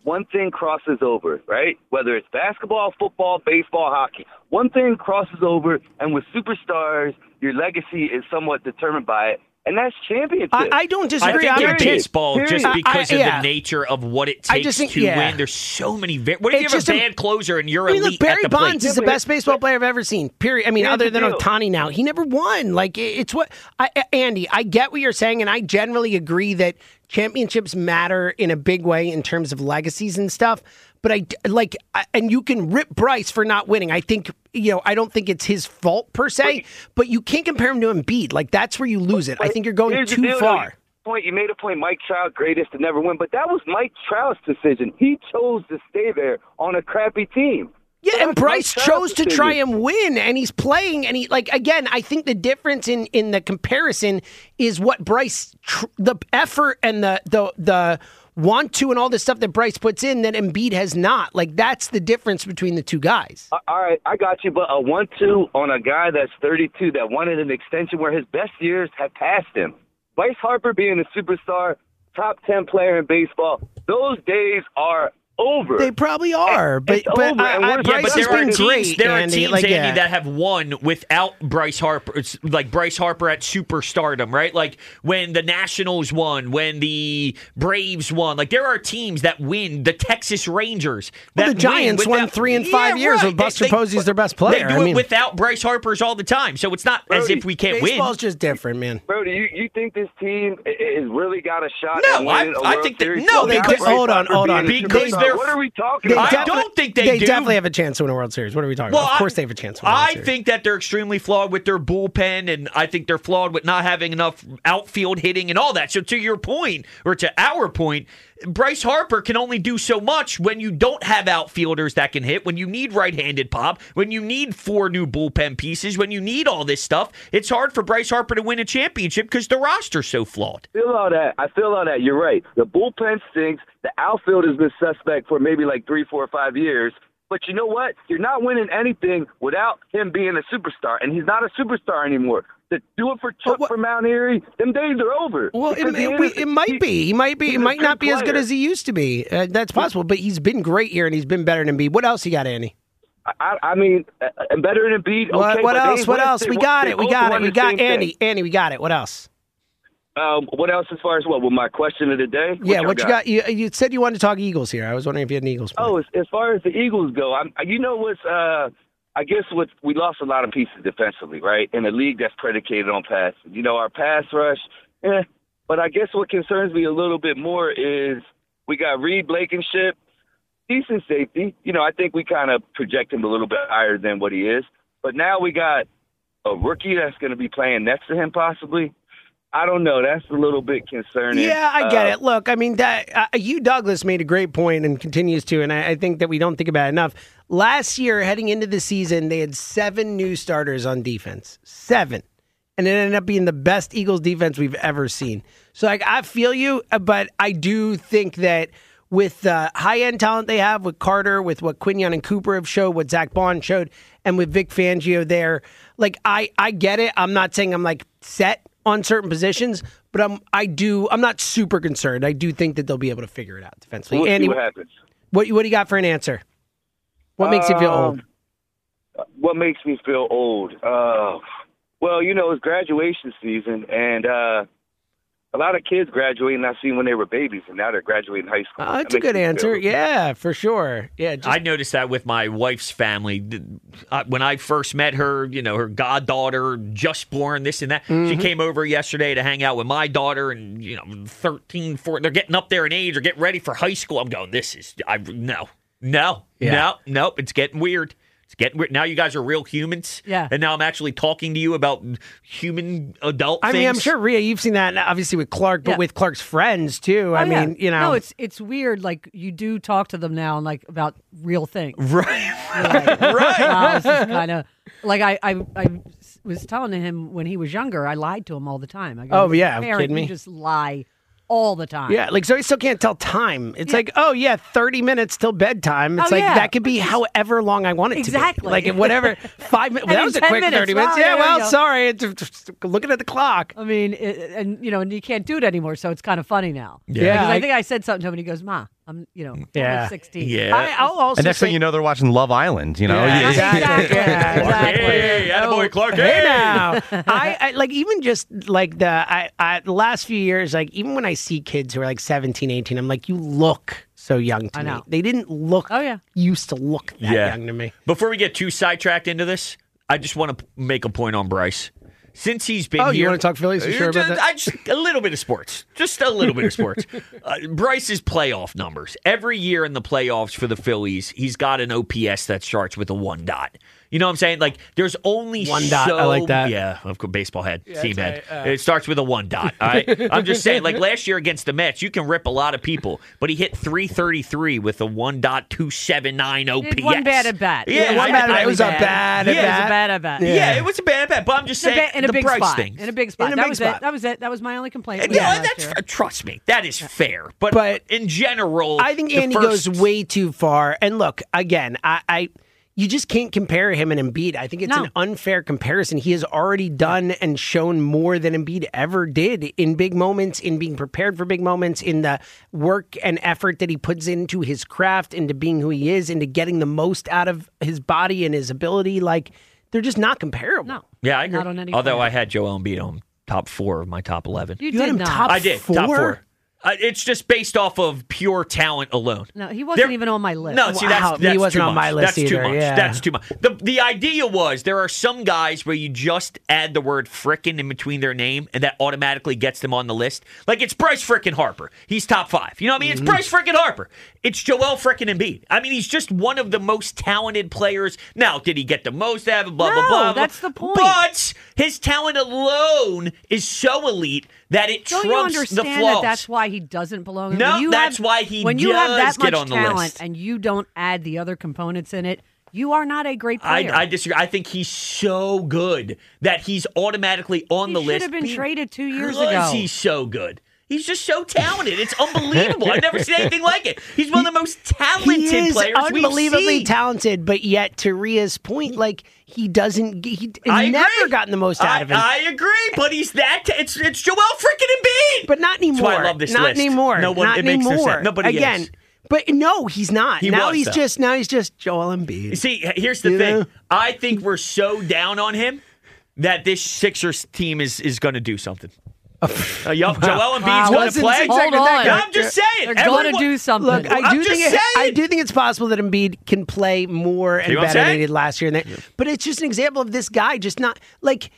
L: one thing crosses over, right? Whether it's basketball, football, baseball, hockey, one thing crosses over, and with superstars, your legacy is somewhat determined by it. And that's championship.
D: I don't disagree.
E: I think
D: I'm
E: in baseball, just because of the nature of what it takes to win, there's so many. What if you have a bad closer and you're elite
D: look, Barry
E: at the
D: Bonds
E: plate?
D: is the best baseball player I've ever seen. Period. I mean, other than Ohtani now, he never won. Like it's what Andy. I get what you're saying, and I generally agree that championships matter in a big way in terms of legacies and stuff. But and you can rip Bryce for not winning. I think, I don't think it's his fault per se, but you can't compare him to Embiid. Like, that's where you lose it. I think you're going too far.
L: You made a point, Mike Trout, greatest to never win, but that was Mike Trout's decision. He chose to stay there on a crappy team.
D: Yeah, and Bryce chose to try and win, and he's playing, and again, I think the difference in the comparison is what Bryce, the effort and the want to and all this stuff that Bryce puts in that Embiid has not. Like, that's the difference between the two guys.
L: All right, I got you, but a 1-2 on a guy that's 32 that wanted an extension where his best years have passed him. Bryce Harper being a superstar, top 10 player in baseball, those days are over.
D: They probably are, but
E: there are teams, Andy, that have won without Bryce Harper. It's like Bryce Harper at superstardom, right? Like when the Nationals won, when the Braves won. Like there are teams that win. The Texas Rangers.
D: The Giants won 3 and 5 years with Buster Posey's their best player.
E: They do it without Bryce Harper's all the time, so it's not as if we can't win.
D: Baseball's just different, man.
L: Brody, you think this team has really got a shot?
E: No, I think that because
D: hold on.
E: Because
L: what are we talking about?
E: I don't think they do.
D: Definitely have a chance to win a World Series. What are we talking about? Of course they have a chance to win a World Series.
E: I think that they're extremely flawed with their bullpen, and I think they're flawed with not having enough outfield hitting and all that. So to your point, or to our point, Bryce Harper can only do so much when you don't have outfielders that can hit, when you need right-handed pop, when you need 4 new bullpen pieces, when you need all this stuff. It's hard for Bryce Harper to win a championship because the roster's so flawed.
L: I feel all that. You're right. The bullpen stinks. The outfield has been suspect for maybe like 3, 4, 5 years. But you know what? You're not winning anything without him being a superstar, and he's not a superstar anymore. To do it for Chuck from Mount Airy, them days are over.
D: Well, it might be. He might not be as good as he used to be. That's possible, but he's been great here, and he's been better than Embiid. What else you got, Andy?
L: I mean, better than Embiid. Okay,
D: what else? We got it. We got Andy. Andy, we got it. What else?
L: What else as far as what? Well, my question of the day?
D: Yeah, what you got? You said you wanted to talk Eagles here. I was wondering if you had an Eagles plan.
L: Oh, as far as the Eagles go, I guess we lost a lot of pieces defensively, right? In a league that's predicated on passing. Our pass rush, but I guess what concerns me a little bit more is we got Reed Blankenship, decent safety. I think we kind of project him a little bit higher than what he is. But now we got a rookie that's going to be playing next to him possibly. I don't know. That's a little bit concerning.
D: Yeah, I get it. Look, I mean, Hugh Douglas made a great point and continues to, and I think that we don't think about it enough. Last year, heading into the season, they had 7 new starters on defense. 7. And it ended up being the best Eagles defense we've ever seen. So, I feel you, but I do think that with the high-end talent they have, with Carter, with what Quinyon and Cooper have showed, what Zach Bond showed, and with Vic Fangio there, I get it. I'm not saying I'm, set on certain positions, but I'm not super concerned. I do think that they'll be able to figure it out defensively.
L: We'll
D: Andy,
L: see what happens.
D: What do you got for an answer? What makes you feel old?
L: What makes me feel old? Well, it's graduation season, and a lot of kids graduating I seen when they were babies, and now they're graduating high school.
D: That's a good answer. Yeah, for sure. Yeah,
E: I noticed that with my wife's family. When I first met her, her goddaughter, just born, this and that. Mm-hmm. She came over yesterday to hang out with my daughter, and 13, 14, they're getting up there in age or getting ready for high school. I'm going, no, it's getting weird. It's getting weird. Now you guys are real humans.
F: Yeah.
E: And now I'm actually talking to you about human adult things.
D: I mean, I'm sure, Rhea, you've seen that obviously with Clark, but with Clark's friends, too. I mean,
F: No, it's weird. Like, you do talk to them now, about real things.
E: Right.
F: Right. Wow, this is kind of... I was telling him when he was younger, I lied to him all the time. I go,
D: kidding me?
F: You just lie all the time.
D: Yeah, so he still can't tell time. It's 30 minutes till bedtime. It's that could be however long I want it to be.
F: Exactly.
D: Whatever, 5 minutes. Well, that was a quick 30 minutes. Sorry. Just looking at the clock.
F: I mean, and you can't do it anymore, so it's kind of funny now.
E: Yeah.
F: Because I think I said something to him, and he goes, Ma, I'm,
D: Yeah.
F: only 16.
E: Yeah.
D: I'll also
H: And next thing you know, they're watching Love Island.
D: Yeah, exactly.
E: Hey, attaboy, Clark.
D: Hey now, I like even just like the last few years, like even when I see kids who are like 17, 18, I'm like, you look so young to
F: I
D: me.
F: know.
D: They didn't look.
F: Oh, yeah.
D: Used to look that young to me.
E: Before we get too sidetracked into this, I just want to make a point on Bryce. Since he's been
D: Oh,
E: here,
D: you want to talk Phillies? You sure about that?
E: A little bit of sports. Just a little bit of sports. Bryce's playoff numbers. Every year in the playoffs for the Phillies, he's got an OPS that starts with a 1 dot. You know what I'm saying? Like, there's only
D: 1 dot. I like that.
E: Yeah, of course, baseball head, team head.
D: right.
E: It starts with a 1 dot. All right? I'm just saying, like last year against the Mets, you can rip a lot of people, but he hit 333 with a 1.279 OPS.
F: Did one bad at bat.
E: Yeah,
D: One bad at bat. It was a bad at
F: It was a
D: bat.
F: bad at bat.
E: Yeah, it was a bad bet, but I'm just saying
F: In a
E: the
F: big
E: Bryce
F: spot.
E: thing.
F: In a big spot.
D: In a
F: That
D: big
F: was
D: spot.
F: it. That was it. That was my only complaint. with
E: Yeah,
F: him last year.
E: trust me, that is fair. But in general,
D: I think
E: the
D: Andy
E: first-
D: goes way too far. And look, again, I you just can't compare him and Embiid. I think it's an unfair comparison. He has already done and shown more than Embiid ever did in big moments, in being prepared for big moments, in the work and effort that he puts into his craft, into being who he is, into getting the most out of his body and his ability. Like, they're just not comparable.
F: No.
E: Yeah, I agree.
F: Not on any
E: Although
F: player.
E: I had Joel Embiid on top 4 of my top 11.
F: You
D: You had
F: did
D: him
F: not.
D: top
E: I did.
D: four?
E: Top 4. It's just based off of pure talent alone.
F: No, he wasn't
E: There-
F: even on my list.
E: No, see,
D: Wow,
E: that's
D: he wasn't
E: too
D: on my
E: much.
D: list
E: That's too
D: either,
E: much.
D: yeah.
E: That's too much. The idea was there are some guys where you just add the word frickin' in between their name, and that automatically gets them on the list. Like, it's Bryce frickin' Harper. He's top 5. You know what I mean? It's Bryce frickin' Harper. It's Joel frickin' Embiid. I mean, he's just one of the most talented players. Now, did he get the most out of it? Blah, blah,
F: No,
E: blah, blah.
F: that's the point.
E: But his talent alone is so elite that it
F: Don't you
E: trumps the
F: understand
E: flaws.
F: that that's why he doesn't belong?
E: No,
F: When you
E: that's
F: have-
E: why he
F: when you have
E: does
F: that
E: get
F: much
E: on the
F: talent
E: list.
F: and you don't add the other components in it, you are not a great player.
E: I disagree. I think he's so good that he's automatically on the
F: He
E: list.
F: should have been traded 2 years
E: because
F: ago.
E: he's so good. He's just so talented. It's unbelievable. I've never seen anything like it. He's one of the most talented
D: He is
E: players we've
D: unbelievably
E: seen.
D: talented, but yet to Rhea's point, like he doesn't. He's
E: I
D: never
E: agree.
D: gotten the most out of him.
E: I agree, but he's that. It's Joel freaking Embiid.
D: But not anymore.
E: That's why I love this
D: not
E: list.
D: anymore.
E: No one.
D: Not
E: it makes no
D: anymore.
E: sense. Nobody
D: Again.
E: is.
D: But no, he's not.
E: He
D: now
E: was,
D: he's
E: though.
D: just Joel Embiid.
E: See, here's the
D: You
E: thing.
D: know?
E: I think we're so down on him that this Sixers team is going to do something. Joel Embiid's going to play.
F: Hold on.
E: No, I'm just saying.
F: They're going to do something.
D: Look, I
E: I'm
D: do
E: just
D: think
E: saying.
D: I do think it's possible that Embiid can play more and
E: See what I'm
D: better than
E: saying?
D: he did last year. But it's just an example of this guy just not like.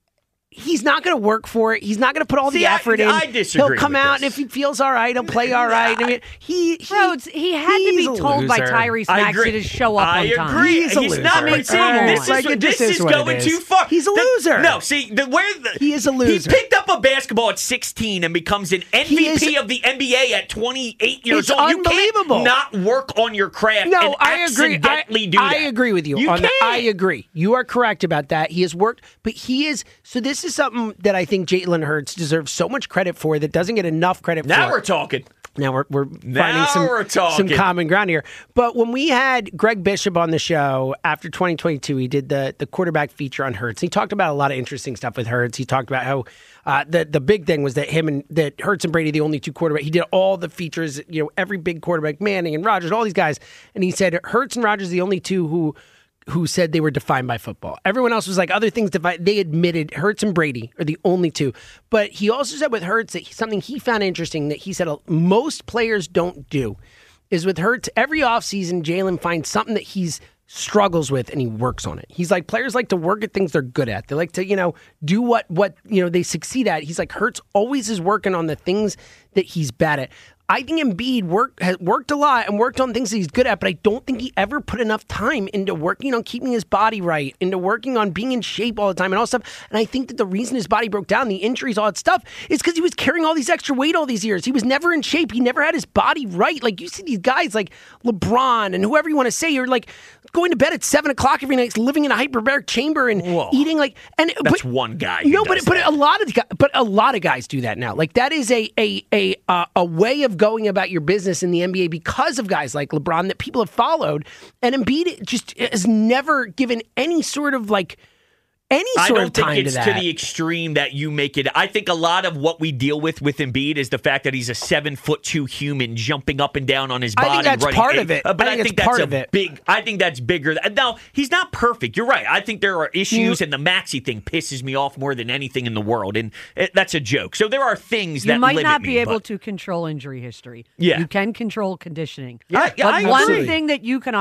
D: He's not going to work for it. He's not going to put all
E: See,
D: the effort in.
E: I disagree
D: He'll come
E: with
D: out,
E: this.
D: and if he feels all right, he'll play all right. I mean,
F: Rhodes, he had to
D: he's
F: be
D: a
F: told by
D: loser.
F: Tyrese
E: I
F: Maxey
E: agree.
F: to show up
E: I
F: on time.
E: agree.
D: He's a
E: He's
D: loser.
E: not.
D: I mean,
E: See,
D: come
E: this
D: on.
E: is
D: Like, it
E: this
D: just
E: is
D: is what it
E: going
D: is.
E: too far.
D: He's a loser.
E: No, see,
D: He is a loser.
E: He picked up a basketball at 16 and becomes an MVP of the NBA at 28 years
D: It's
E: old.
D: unbelievable.
E: You can't not work on your craft.
D: No,
E: and
D: I agree.
E: accidentally do that.
D: I agree with you. on that. I agree. You are correct about that. He has worked, but he is. So this is something that I think Jalen Hurts deserves so much credit for that doesn't get enough credit for.
E: Now we're talking.
D: Now we're
E: Now
D: finding
E: we're
D: some
E: talking.
D: common ground here. But when we had Greg Bishop on the show after 2022, he did the quarterback feature on Hurts. He talked about a lot of interesting stuff with Hurts. He talked about how the big thing was that that Hurts and Brady, the only two quarterbacks. He did all the features, every big quarterback, Manning and Rodgers, all these guys. And he said Hurts and Rodgers, the only two who said they were defined by football. Everyone else was like other things defined. They admitted Hurts and Brady are the only two. But he also said with Hurts that something he found interesting that he said most players don't do is with Hurts, every offseason, Jalen finds something that he's struggles with and he works on it. He's like, players like to work at things they're good at. They like to, do what they succeed at. He's like, Hurts always is working on the things that he's bad at. I think Embiid has worked a lot and worked on things that he's good at, but I don't think he ever put enough time into working on keeping his body right, into working on being in shape all the time and all that stuff. And I think that the reason his body broke down, the injuries, all that stuff, is because he was carrying all these extra weight all these years. He was never in shape. He never had his body right. Like you see these guys like LeBron and whoever you want to say, you're like going to bed at 7 o'clock every night, living in a hyperbaric chamber and eating like. And
E: that's one guy.
D: No, but a lot of guys do that now. Like that is a way of going about your business in the NBA because of guys like LeBron that people have followed. And Embiid just has never given any sort of like any
E: I
D: sort
E: don't
D: of time
E: think it's
D: to
E: to
D: that.
E: the extreme that you make it. I think a lot of what we deal with Embiid is the fact that he's a 7'2" human jumping up and down on his body.
D: I think that's
E: running.
D: part of it.
E: But
D: I think it's part of it.
E: I think that's bigger. Now, he's not perfect. You're right. I think there are issues, and the Maxey thing pisses me off more than anything in the world, and that's a joke. So there are things that
F: you might
E: limit
F: not be
E: me,
F: able
E: but-
F: to control injury history.
E: Yeah.
F: You can control conditioning.
E: Yeah,
F: but
E: I
F: one
E: agree.
F: thing that you can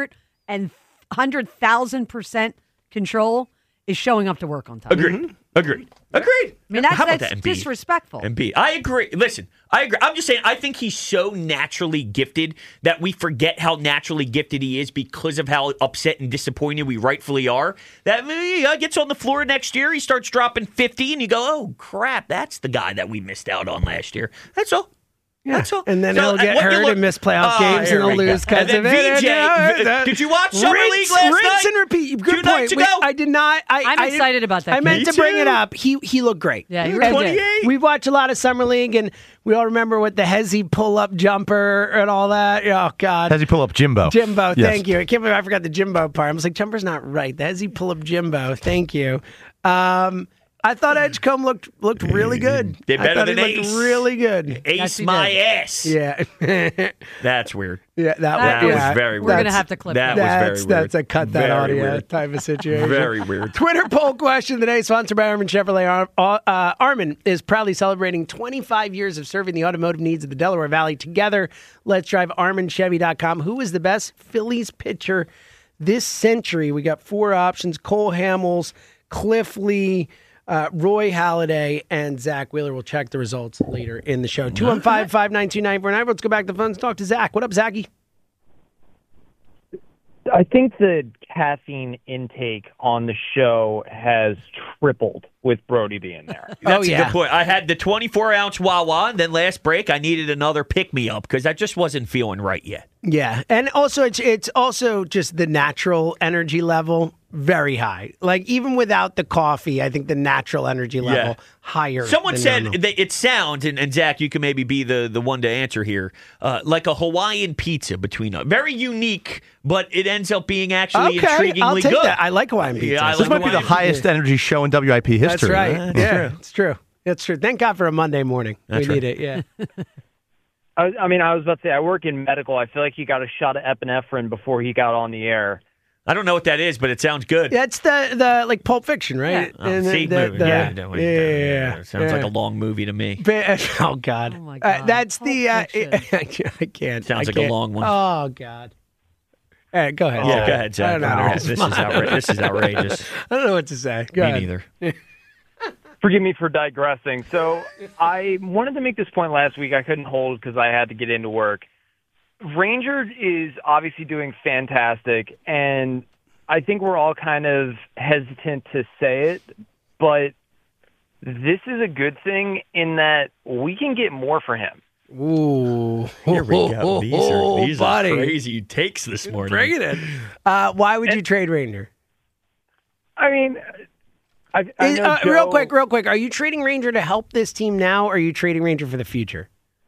F: 100,000% control is showing up to work on time.
E: Agreed. Agreed. Agreed.
F: I mean,
E: How about
F: that's
E: that, Embiid?
F: disrespectful.
E: Embiid. I agree. Listen, I agree. I'm just saying, I think he's so naturally gifted that we forget how naturally gifted he is because of how upset and disappointed we rightfully are. That gets on the floor next year, he starts dropping 50, and you go, oh, crap, that's the guy that we missed out on last year. That's all.
D: Yeah.
E: That's all.
D: And then
E: So,
D: he'll get
E: what you
D: hurt
E: look-
D: and miss playoff
E: Oh,
D: games
E: here
D: and he'll
E: we go.
D: lose because
E: And
D: of
E: then
D: it.
E: VJ, did you watch Summer League last
D: rinse
E: night?
D: and repeat. Good
E: 2
D: point.
E: nights ago?
D: I did not.
F: I'm excited about that
D: I meant
F: game.
D: to bring
E: Me
D: it
E: too.
D: up. He looked great.
F: Yeah, he
D: And
F: really did.
E: 28.
D: We've watched a lot of Summer League, and we all remember what the Hezzy pull-up jumper and all that. Oh, God.
H: As he pull up Jimbo.
D: Jimbo,
H: Yes.
D: thank you. I can't believe I forgot the Jimbo part. I was like, jumper's not right. The Hezzy pull-up Jimbo. Thank you. I thought Edgecombe looked really good.
E: Did
D: I
E: better
D: thought he
E: than
D: looked
E: Ace.
D: really good.
E: Ace
F: he
E: my
F: did.
E: ass.
D: Yeah.
E: That's weird.
D: Yeah,
E: That
D: was,
E: was very weird.
F: We're going to have to clip
E: That
F: that.
E: was very weird.
D: That's a cut that
E: Very
D: audio
E: weird.
D: type of situation.
E: Very weird.
D: Twitter poll question today, sponsored by Armin Chevrolet. Armin is proudly celebrating 25 years of serving the automotive needs of the Delaware Valley. Together, let's drive ArminChevy.com. Who is the best Phillies pitcher this century? We got 4 options: Cole Hamels, Cliff Lee, Roy Halladay, and Zach Wheeler. We'll check the results later in the show. 215-592-9494. Let's go back to the phones and talk to Zach. What up, Zachy?
M: I think the caffeine intake on the show has tripled with Brody being there.
E: That's a good point. I had the 24-ounce Wawa, and then last break I needed another pick-me-up because I just wasn't feeling right yet.
D: Yeah, and also it's also just the natural energy level very high. Like even without the coffee, I think the natural energy level higher.
E: Someone
D: than
E: said
D: normal.
E: that it sounds, and Zach, you can maybe be the one to answer here, like a Hawaiian pizza between us. Very unique, but it ends up being actually intriguingly
D: I'll take
E: good.
D: that. I like Hawaiian pizza.
E: Yeah, I
H: This
E: like
H: might be the
E: Hawaiian pizza.
H: highest energy show in WIP history.
D: That's right. Yeah, it's true. It's true. Thank God for a Monday morning.
E: That's
D: we
E: right.
D: need it. Yeah.
M: I mean, I was about to say, I work in medical. I feel like he got a shot of epinephrine before he got on the air.
E: I don't know what that is, but it sounds good.
D: That's the like Pulp Fiction, right?
E: Oh, see, movie.
D: Yeah.
E: Sounds like a long movie to me.
D: Oh God.
F: Oh, my God.
D: That's the.
F: Pulp Fiction.
D: I can't.
E: Sounds
D: I
E: like a
D: can't.
E: long one.
D: Oh God. All right, go ahead.
E: Yeah, go ahead,
D: I
E: Zach.
D: don't know how to
E: This is outrageous.
D: I don't know what to say. Go
E: Me
D: ahead.
E: neither.
M: Forgive me for digressing. So I wanted to make this point last week. I couldn't hold because I had to get into work. Ranger is obviously doing fantastic, and I think we're all kind of hesitant to say it, but this is a good thing in that we can get more for him.
D: Ooh.
E: Here we go. These are
D: buddy.
E: crazy takes this morning.
D: Bring it in. Why would you trade Ranger?
M: I mean, I know
D: Real
M: Joe-
D: quick. Are you trading Ranger to help this team now, or are you trading Ranger for the future?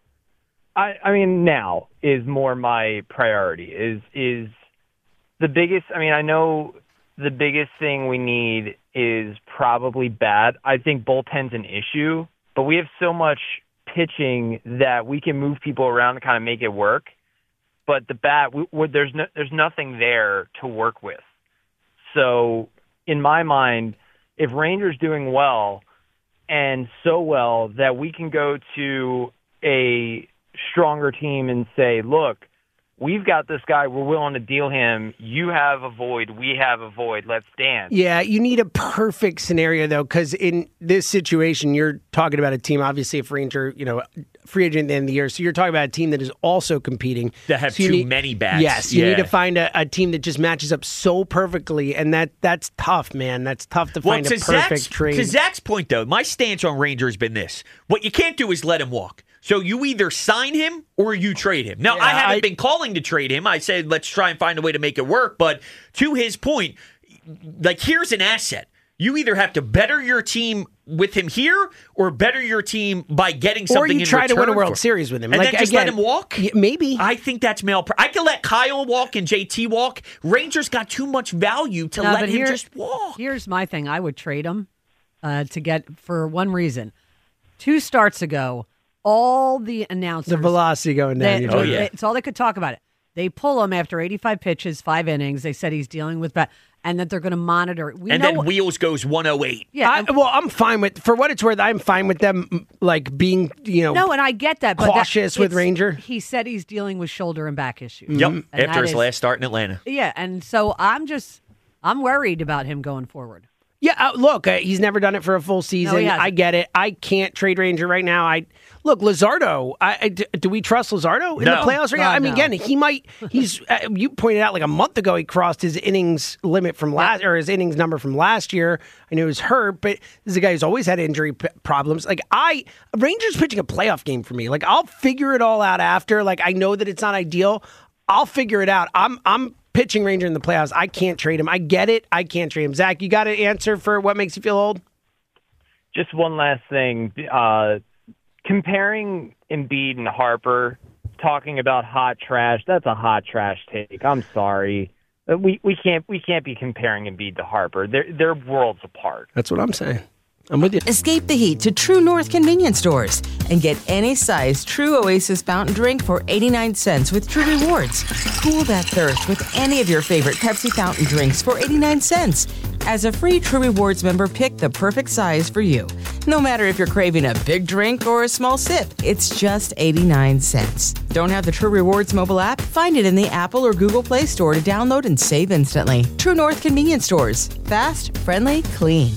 M: I mean, now is more my priority. Is the biggest. I mean, I know the biggest thing we need is probably bat. I think bullpen's an issue, but we have so much pitching that we can move people around and kind of make it work. But the bat, there's nothing there to work with. So in my mind, if Ranger's doing well and so well that we can go to a stronger team and say, look, we've got this guy, we're willing to deal him. You have a void, we have a void. Let's dance.
D: Yeah, you need a perfect scenario, though, because in this situation, you're talking about a team, obviously, if Ranger, free agent at the end of the year. So you're talking about a team that is also competing.
E: That have
D: So you
E: too
D: need-
E: many bats.
D: Yes, you
E: Yeah.
D: need to find a team that just matches up so perfectly, and that's tough, man. That's tough to find a perfect trade.
E: To Zach's point, though, my stance on Ranger has been this. What you can't do is let him walk. So you either sign him or you trade him. Now, I haven't been calling to trade him. I said, let's try and find a way to make it work. But to his point, like, here's an asset. You either have to better your team with him here or better your team by getting something in
D: Or you try to win a
E: return
D: World
E: for-
D: Series with him.
E: And
D: Like,
E: then just
D: again,
E: let him walk?
D: Maybe.
E: I think that's I can let Kyle walk and JT walk. Rangers got too much value to
F: No,
E: let
F: but
E: him just walk.
F: Here's my thing. I would trade him to get, for one reason. 2 starts ago, all the announcers...
D: The velocity going down.
F: It's all they could talk about it. They pull him after 85 pitches, 5 innings. They said he's dealing with and that they're going to monitor it.
E: Then Wheels goes 108.
F: Yeah.
D: I'm fine with, for what it's worth, I'm fine with them like being,
F: No, and I get that. But
D: cautious with Ranger.
F: He said he's dealing with shoulder and back issues.
E: Yep,
F: And
E: after
F: that
E: his
F: is-
E: last start in Atlanta.
F: Yeah, and so I'm worried about him going forward.
D: Yeah, look, he's never done it for a full season.
F: he hasn't.
D: I get it. I can't trade Ranger right now. Look, Luzardo. Do we trust Luzardo in the playoffs right now? I mean, again, he might. He's. You pointed out like a month ago he crossed his innings limit from or his innings number from last year. I knew he was hurt, but this is a guy who's always had injury problems. Like Rangers pitching a playoff game for me. Like I'll figure it all out after. Like I know that it's not ideal. I'll figure it out. I'm pitching Ranger in the playoffs. I can't trade him. I get it. I can't trade him. Zach, you got an answer for what makes you feel old?
M: Just one last thing. Comparing Embiid and Harper, talking about hot trash, that's a hot trash take. I'm sorry. We can't be comparing Embiid to Harper. They're worlds apart.
D: That's what I'm saying. I'm with you.
A: Escape the heat to True North convenience stores and get any size True Oasis fountain drink for 89 cents with True Rewards. Cool that thirst with any of your favorite Pepsi fountain drinks for 89 cents. As a free True Rewards member, pick the perfect size for you. No matter if you're craving a big drink or a small sip, it's just 89 cents. Don't have the True Rewards mobile app? Find it in the Apple or Google Play Store to download and save instantly. True North convenience stores. Fast, friendly, clean.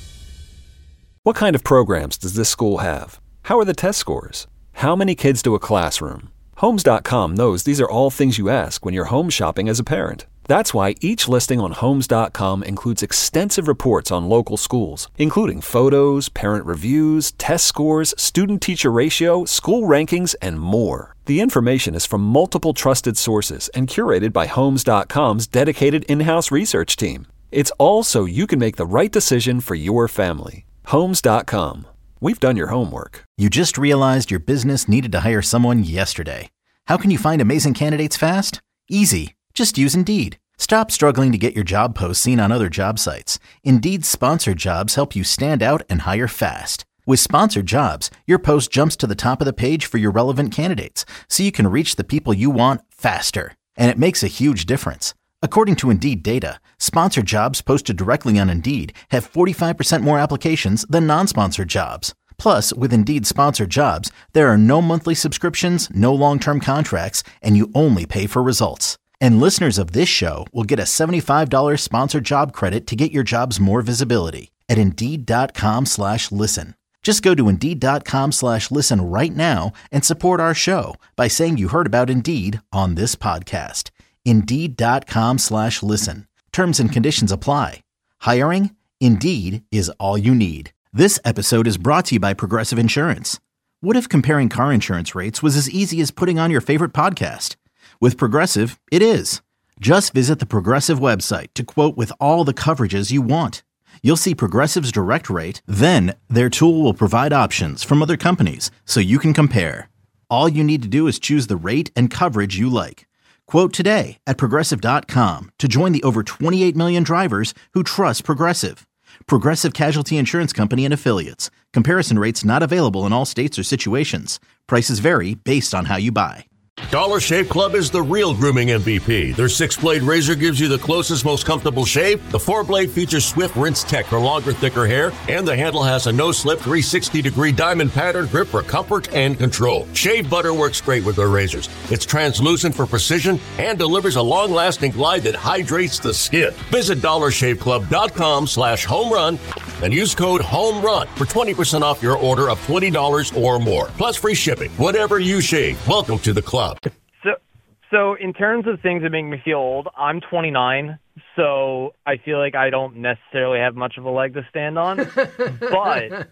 B: What kind of programs does this school have? How are the test scores? How many kids do a classroom? Homes.com knows these are all things you ask when you're home shopping as a parent. That's why each listing on Homes.com includes extensive reports on local schools, including photos, parent reviews, test scores, student-teacher ratio, school rankings, and more. The information is from multiple trusted sources and curated by Homes.com's dedicated in-house research team. It's all so you can make the right decision for your family. Homes.com. We've done your homework.
C: You just realized your business needed to hire someone yesterday. How can you find amazing candidates fast? Easy. Just use Indeed. Stop struggling to get your job posts seen on other job sites. Indeed's sponsored jobs help you stand out and hire fast. With sponsored jobs, your post jumps to the top of the page for your relevant candidates, so you can reach the people you want faster. And it makes a huge difference. According to Indeed data, sponsored jobs posted directly on Indeed have 45% more applications than non-sponsored jobs. Plus, with Indeed sponsored jobs, there are no monthly subscriptions, no long-term contracts, and you only pay for results. And listeners of this show will get a $75 sponsored job credit to get your jobs more visibility at Indeed.com/listen. Just go to Indeed.com/listen right now and support our show by saying you heard about Indeed on this podcast. Indeed.com/listen. Terms and conditions apply. Hiring? Indeed is all you need. This episode is brought to you by Progressive Insurance. What if comparing car insurance rates was as easy as putting on your favorite podcast? With Progressive, it is. Just visit the Progressive website to quote with all the coverages you want. You'll see Progressive's direct rate, then their tool will provide options from other companies so you can compare. All you need to do is choose the rate and coverage you like. Quote today at Progressive.com to join the over 28 million drivers who trust Progressive. Progressive Casualty Insurance Company and Affiliates. Comparison rates not available in all states or situations. Prices vary based on how you buy.
K: Dollar Shave Club is the real grooming MVP. Their 6-blade razor gives you the closest, most comfortable shave. The 4-blade features swift rinse tech for longer, thicker hair. And the handle has a no-slip 360-degree diamond pattern grip for comfort and control. Shave butter works great with their razors. It's translucent for precision and delivers a long-lasting glide that hydrates the skin. Visit DollarShaveClub.com/homerun and use code HOMERUN for 20% off your order of $20 or more. Plus free shipping. Whatever you shave, welcome to the club.
M: So in terms of things that make me feel old, I'm 29, so I feel like I don't necessarily have much of a leg to stand on. But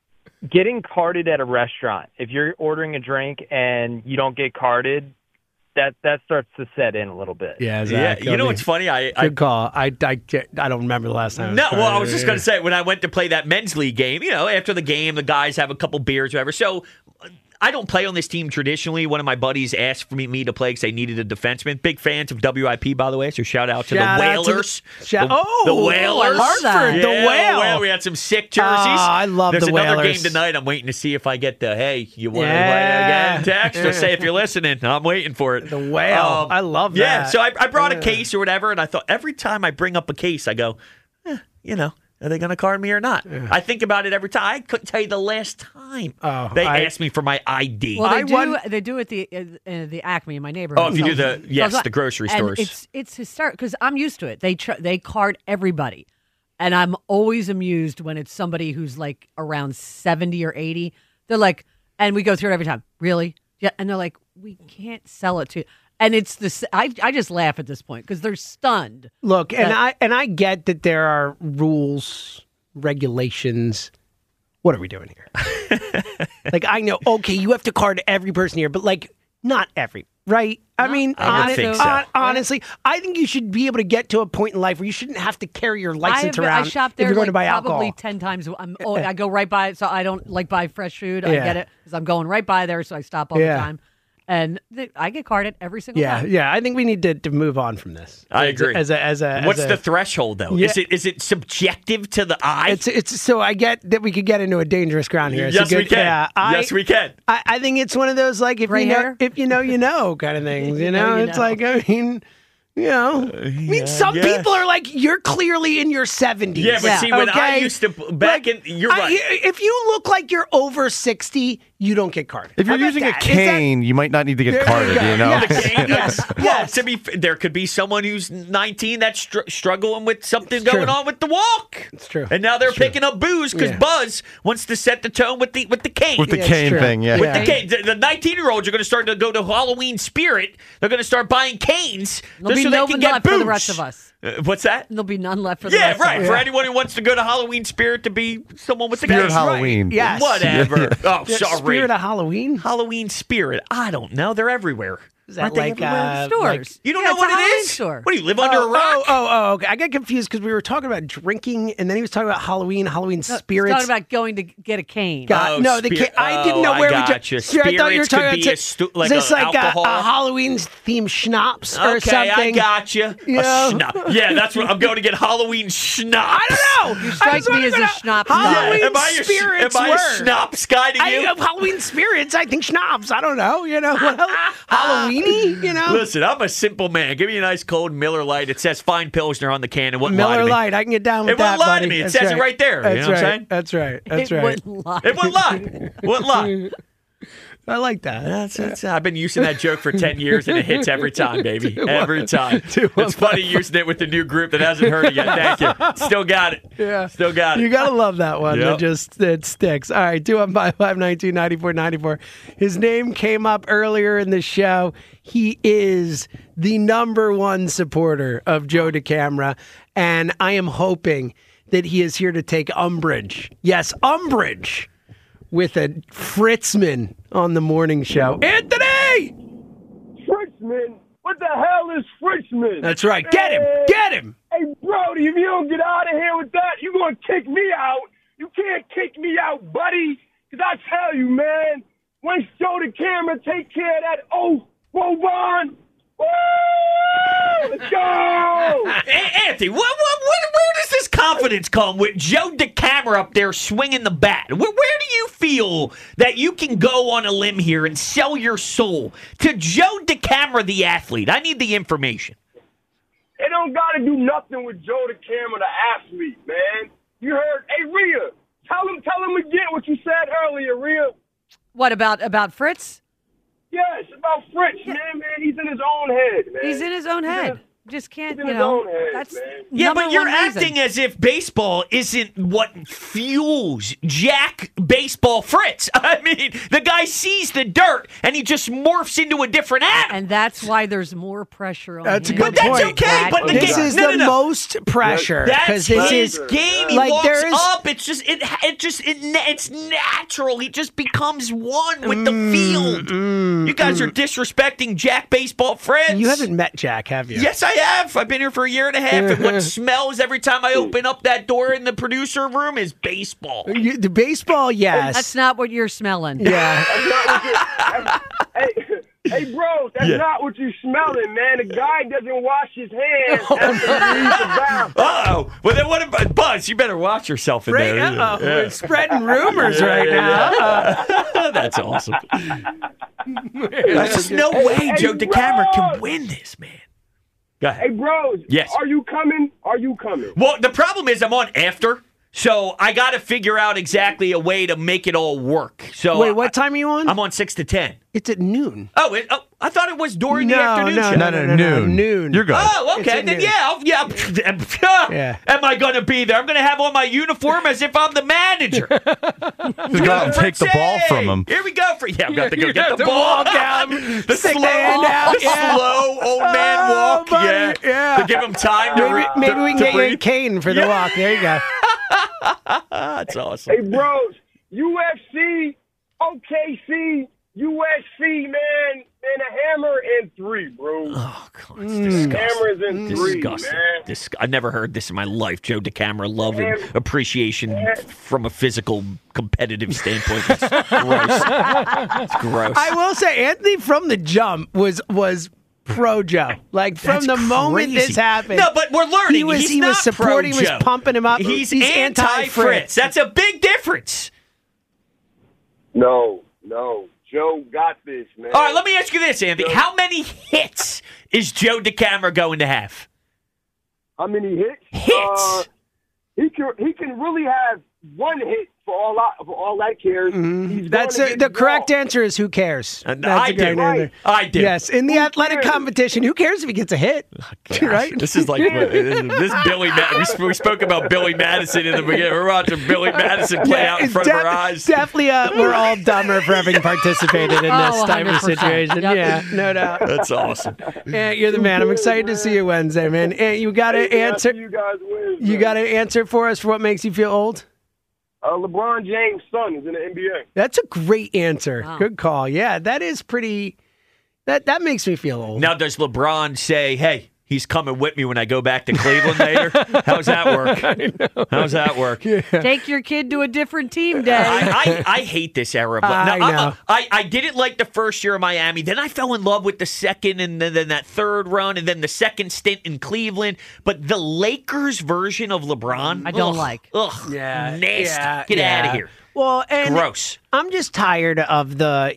M: getting carded at a restaurant, if you're ordering a drink and you don't get carded, that starts to set in a little bit.
D: Yeah, Zach,
E: You know what's funny?
D: Good call. I don't remember the last time.
E: I was just going to say, when I went to play that men's league game, after the game, the guys have a couple beers, whatever. So I don't play on this team traditionally. One of my buddies asked for me to play because they needed a defenseman. Big fans of WIP, by the way, so shout out to the Whalers. The Whalers.
D: Hartford, the Whale.
E: We had some sick jerseys.
D: I love
E: There's
D: the Whalers.
E: another game tonight. I'm waiting to see if I get the, hey, you want to play again text? Or say if you're listening. I'm waiting for it.
D: The Whale. I love that.
E: Yeah, so I brought a case or whatever, and I thought every time I bring up a case, I go, are they going to card me or not? Yeah. I think about it every time. I couldn't tell you the last time they asked me for my ID.
F: Well, they do at the Acme in my neighborhood.
E: Oh, if you do the grocery stores.
F: It's hysterical because I'm used to it. They card everybody. And I'm always amused when it's somebody who's like around 70 or 80. They're like, and we go through it every time. Really? Yeah. And they're like, we can't sell it to you. And it's this. I just laugh at this point because they're stunned.
D: Look, and I get that there are rules, regulations. What are we doing here? Like, I know. Okay, you have to card every person here, but like not every. Right? I mean, honestly, I think you should be able to get to a point in life where you shouldn't have to carry your license around.
F: I shop there
D: if you're going to buy
F: probably
D: alcohol.
F: 10 times. I go right by it, so I don't buy fresh food. I get it because I'm going right by there, so I stop all the time. And I get carded every single time.
D: Yeah. I think we need to move on from this.
E: I agree.
D: What's
E: the threshold, though?
D: Yeah.
E: Is it subjective to the eye?
D: It's so I get that we could get into a dangerous ground here.
E: Yes, we can. Yes, we can.
D: I think it's one of those like if you know you know kind of things. It's like some people are like, you're clearly in your 70s.
E: Yeah, but see, when I used to you're right.
D: If you look like you're over 60, you don't get carded.
H: If you're using a cane, you might not need to get carded.
D: Yes.
E: Well, there could be someone who's 19 that's struggling with something going on with the walk.
D: It's true.
E: And now they're picking up booze because Buzz wants to set the tone with the cane.
H: With the cane thing, yeah.
E: With the cane. The 19-year-olds are going to start to go to Halloween Spirit. They're going to start buying canes.
F: There'll be no one left for the rest of us.
E: What's that?
F: There'll be none left for the rest
E: of us.
F: For
E: anyone who wants to go to Halloween Spirit to be someone with the
H: Spirit Halloween.
D: Right. Yes.
E: Whatever. Oh, sorry.
D: Spirit of Halloween?
E: Halloween Spirit. I don't know. They're everywhere.
D: Is that like
F: stores?
E: You don't know what it is?
F: Store.
E: What do you live under a rock?
D: Oh, okay. I got confused because we were talking about drinking, and then he was talking about Halloween spirits.
F: Talking about going to get a cane.
D: The cane. I didn't know where we
E: got you.
D: I thought you were talking about
E: is this like
D: a Halloween themed schnapps or something?
E: I got you. Yeah, that's what I'm going to get. Halloween schnapps.
D: I don't know.
F: You strike me as a schnapps guy.
D: Halloween spirits.
E: Am I a schnapps guy to you?
D: Halloween spirits. I think schnapps. I don't know. Halloween.
E: Listen, I'm a simple man. Give me a nice cold Miller Lite. It says fine Pilsner on the can. It wouldn't lie to me.
D: Miller Lite. I can get down with that,
E: buddy. It wouldn't lie to me. It says it right there.
D: That's
E: you know what I'm saying?
D: That's right.
F: It wouldn't lie.
E: It wouldn't lie. Wouldn't lie.
D: I like that.
E: I've been using that joke for 10 years, and it hits every time, baby. Every time. It's funny using it with the new group that hasn't heard it yet. Thank you. Still got it.
D: Yeah.
E: Still got it.
D: You got to love that one.
E: Yep.
D: It sticks. All right, 215-592-9494. His name came up earlier in the show. He is the number one supporter of Joe DeCamara, and I am hoping that he is here to take umbrage. Yes, umbrage with a Fritzman on the morning show. Anthony!
N: Fritzman? What the hell is Fritzman?
D: That's right. Get him! Get him!
N: Hey, Brody, if you don't get out of here with that, you're going to kick me out. You can't kick me out, buddy. Because I tell you, man, once Joe DeCamara take care of that Robon, woo! Let's go!
E: Anthony, where does this confidence come with Joe DeCamara up there swinging the bat? Where do you feel that you can go on a limb here and sell your soul to Joe DeCamara, the athlete? I need the information.
N: It don't got to do nothing with Joe DeCamara, the athlete, man. You heard? Hey, Rhea, tell him again what you said earlier, Rhea.
F: What, about Fritz?
N: Yes, about Fritz, man. He's in his own head, man.
F: He's in his own head. Just can't,
N: Head,
F: that's
N: man.
E: Yeah, but you're
F: reason.
E: acting as if baseball isn't what fuels Jack Baseball Fritz. I mean, the guy sees the dirt and he just morphs into a different animal.
F: And that's why there's more pressure on
D: That's
F: him.
D: a good
E: But
D: point.
E: that's okay. But
D: this is the most pressure.
E: That's
D: this
E: his
D: is
E: game. He
D: like
E: walks
D: there is,
E: up. It's just it it's natural. He just becomes one with the field. You guys are disrespecting Jack Baseball Friends.
D: You haven't met Jack, have you?
E: Yes, I have. I've been here for a year and a half, and what smells every time I open up that door in the producer room is baseball.
D: The baseball, yes.
F: That's not what you're smelling.
D: Yeah.
N: Hey, bros, that's not what you're smelling, man. The guy doesn't wash his hands after he leaves the bathroom.
E: Uh-oh. Well, then what about Buzz? You better watch yourself in there.
D: Uh-oh. We're spreading rumors right now.
E: That's awesome. There's no way Joe DeCamera can win this, man. Go ahead.
N: Hey, bros.
E: Yes.
N: Are you coming? Are you coming?
E: Well, the problem is I'm on after, so I got to figure out exactly a way to make it all work. So
D: Wait, what time are you on?
E: I'm on 6 to 10.
D: It's at noon.
E: Oh, I thought it was during the afternoon show.
H: No, noon. You're good.
E: Oh, okay. Then yeah. Am I going to be there? I'm going to have on my uniform as if I'm the manager.
H: Just go out and take the ball from him.
E: Here we go. I've got to go get the ball.
D: Walk out.
E: The
D: Stick the hand out.
E: slow old man walk.
D: Buddy, yeah.
E: To give him time
D: Maybe we can get you a
E: breathe.
D: cane for the walk. There you go.
E: That's awesome.
N: Hey, bros. UFC, OKC, USC, man, and a hammer and 3, bro.
E: Oh, God, it's disgusting.
N: Hammers and 3,
E: Disgusting.
N: man.
E: I've never heard this in my life. Joe DeCamera love and appreciation from a physical, competitive standpoint. It's gross. It's gross.
D: I will say, Anthony from the jump was pro Joe. Like from the moment this happened.
E: No, but we're learning.
D: He was
E: not
D: supporting, he was
E: pro-Joe.
D: pumping him up.
E: He's anti-Fritz. That's a big difference.
N: No. Joe got this, man.
E: All right, let me ask you this, Andy. How many hits is Joe DeCamera going to have?
N: How many hits?
E: Hits.
N: He can really have one hit for all that cares.
D: That's the correct answer is who cares. That's
E: I did.
N: Right.
E: I did.
D: Yes, in the athletic competition, who cares if he gets a hit? Right?
E: This is like this Billy. We spoke about Billy Madison in the beginning. We're watching Billy Madison play out in front of our eyes.
D: Definitely, we're all dumber for having participated in this type of
F: 100%.
D: situation.
F: Yep.
D: Yeah, no doubt.
E: That's awesome.
D: Yeah, you're the man. I'm excited to see you Wednesday, man. And you got to answer.
N: You guys win.
D: You got to answer for us for what makes you feel old.
N: LeBron James' son is in the NBA.
D: That's a great answer.
F: Wow.
D: Good call. Yeah, that is pretty. That makes me feel old.
E: Now, does LeBron say, "Hey, he's coming with me when I go back to Cleveland later"? How's that work? How's that work?
D: Yeah.
F: Take your kid to a different team day.
E: I hate this era. But
D: I know.
E: I didn't like the first year of Miami. Then I fell in love with the second and then that third run and then the second stint in Cleveland. But the Lakers version of LeBron,
F: I don't like.
E: Ugh,
D: Yeah,
E: nasty.
D: yeah,
E: Get out
D: yeah.
E: of here.
D: Well, and
E: Gross.
D: I'm just tired of the,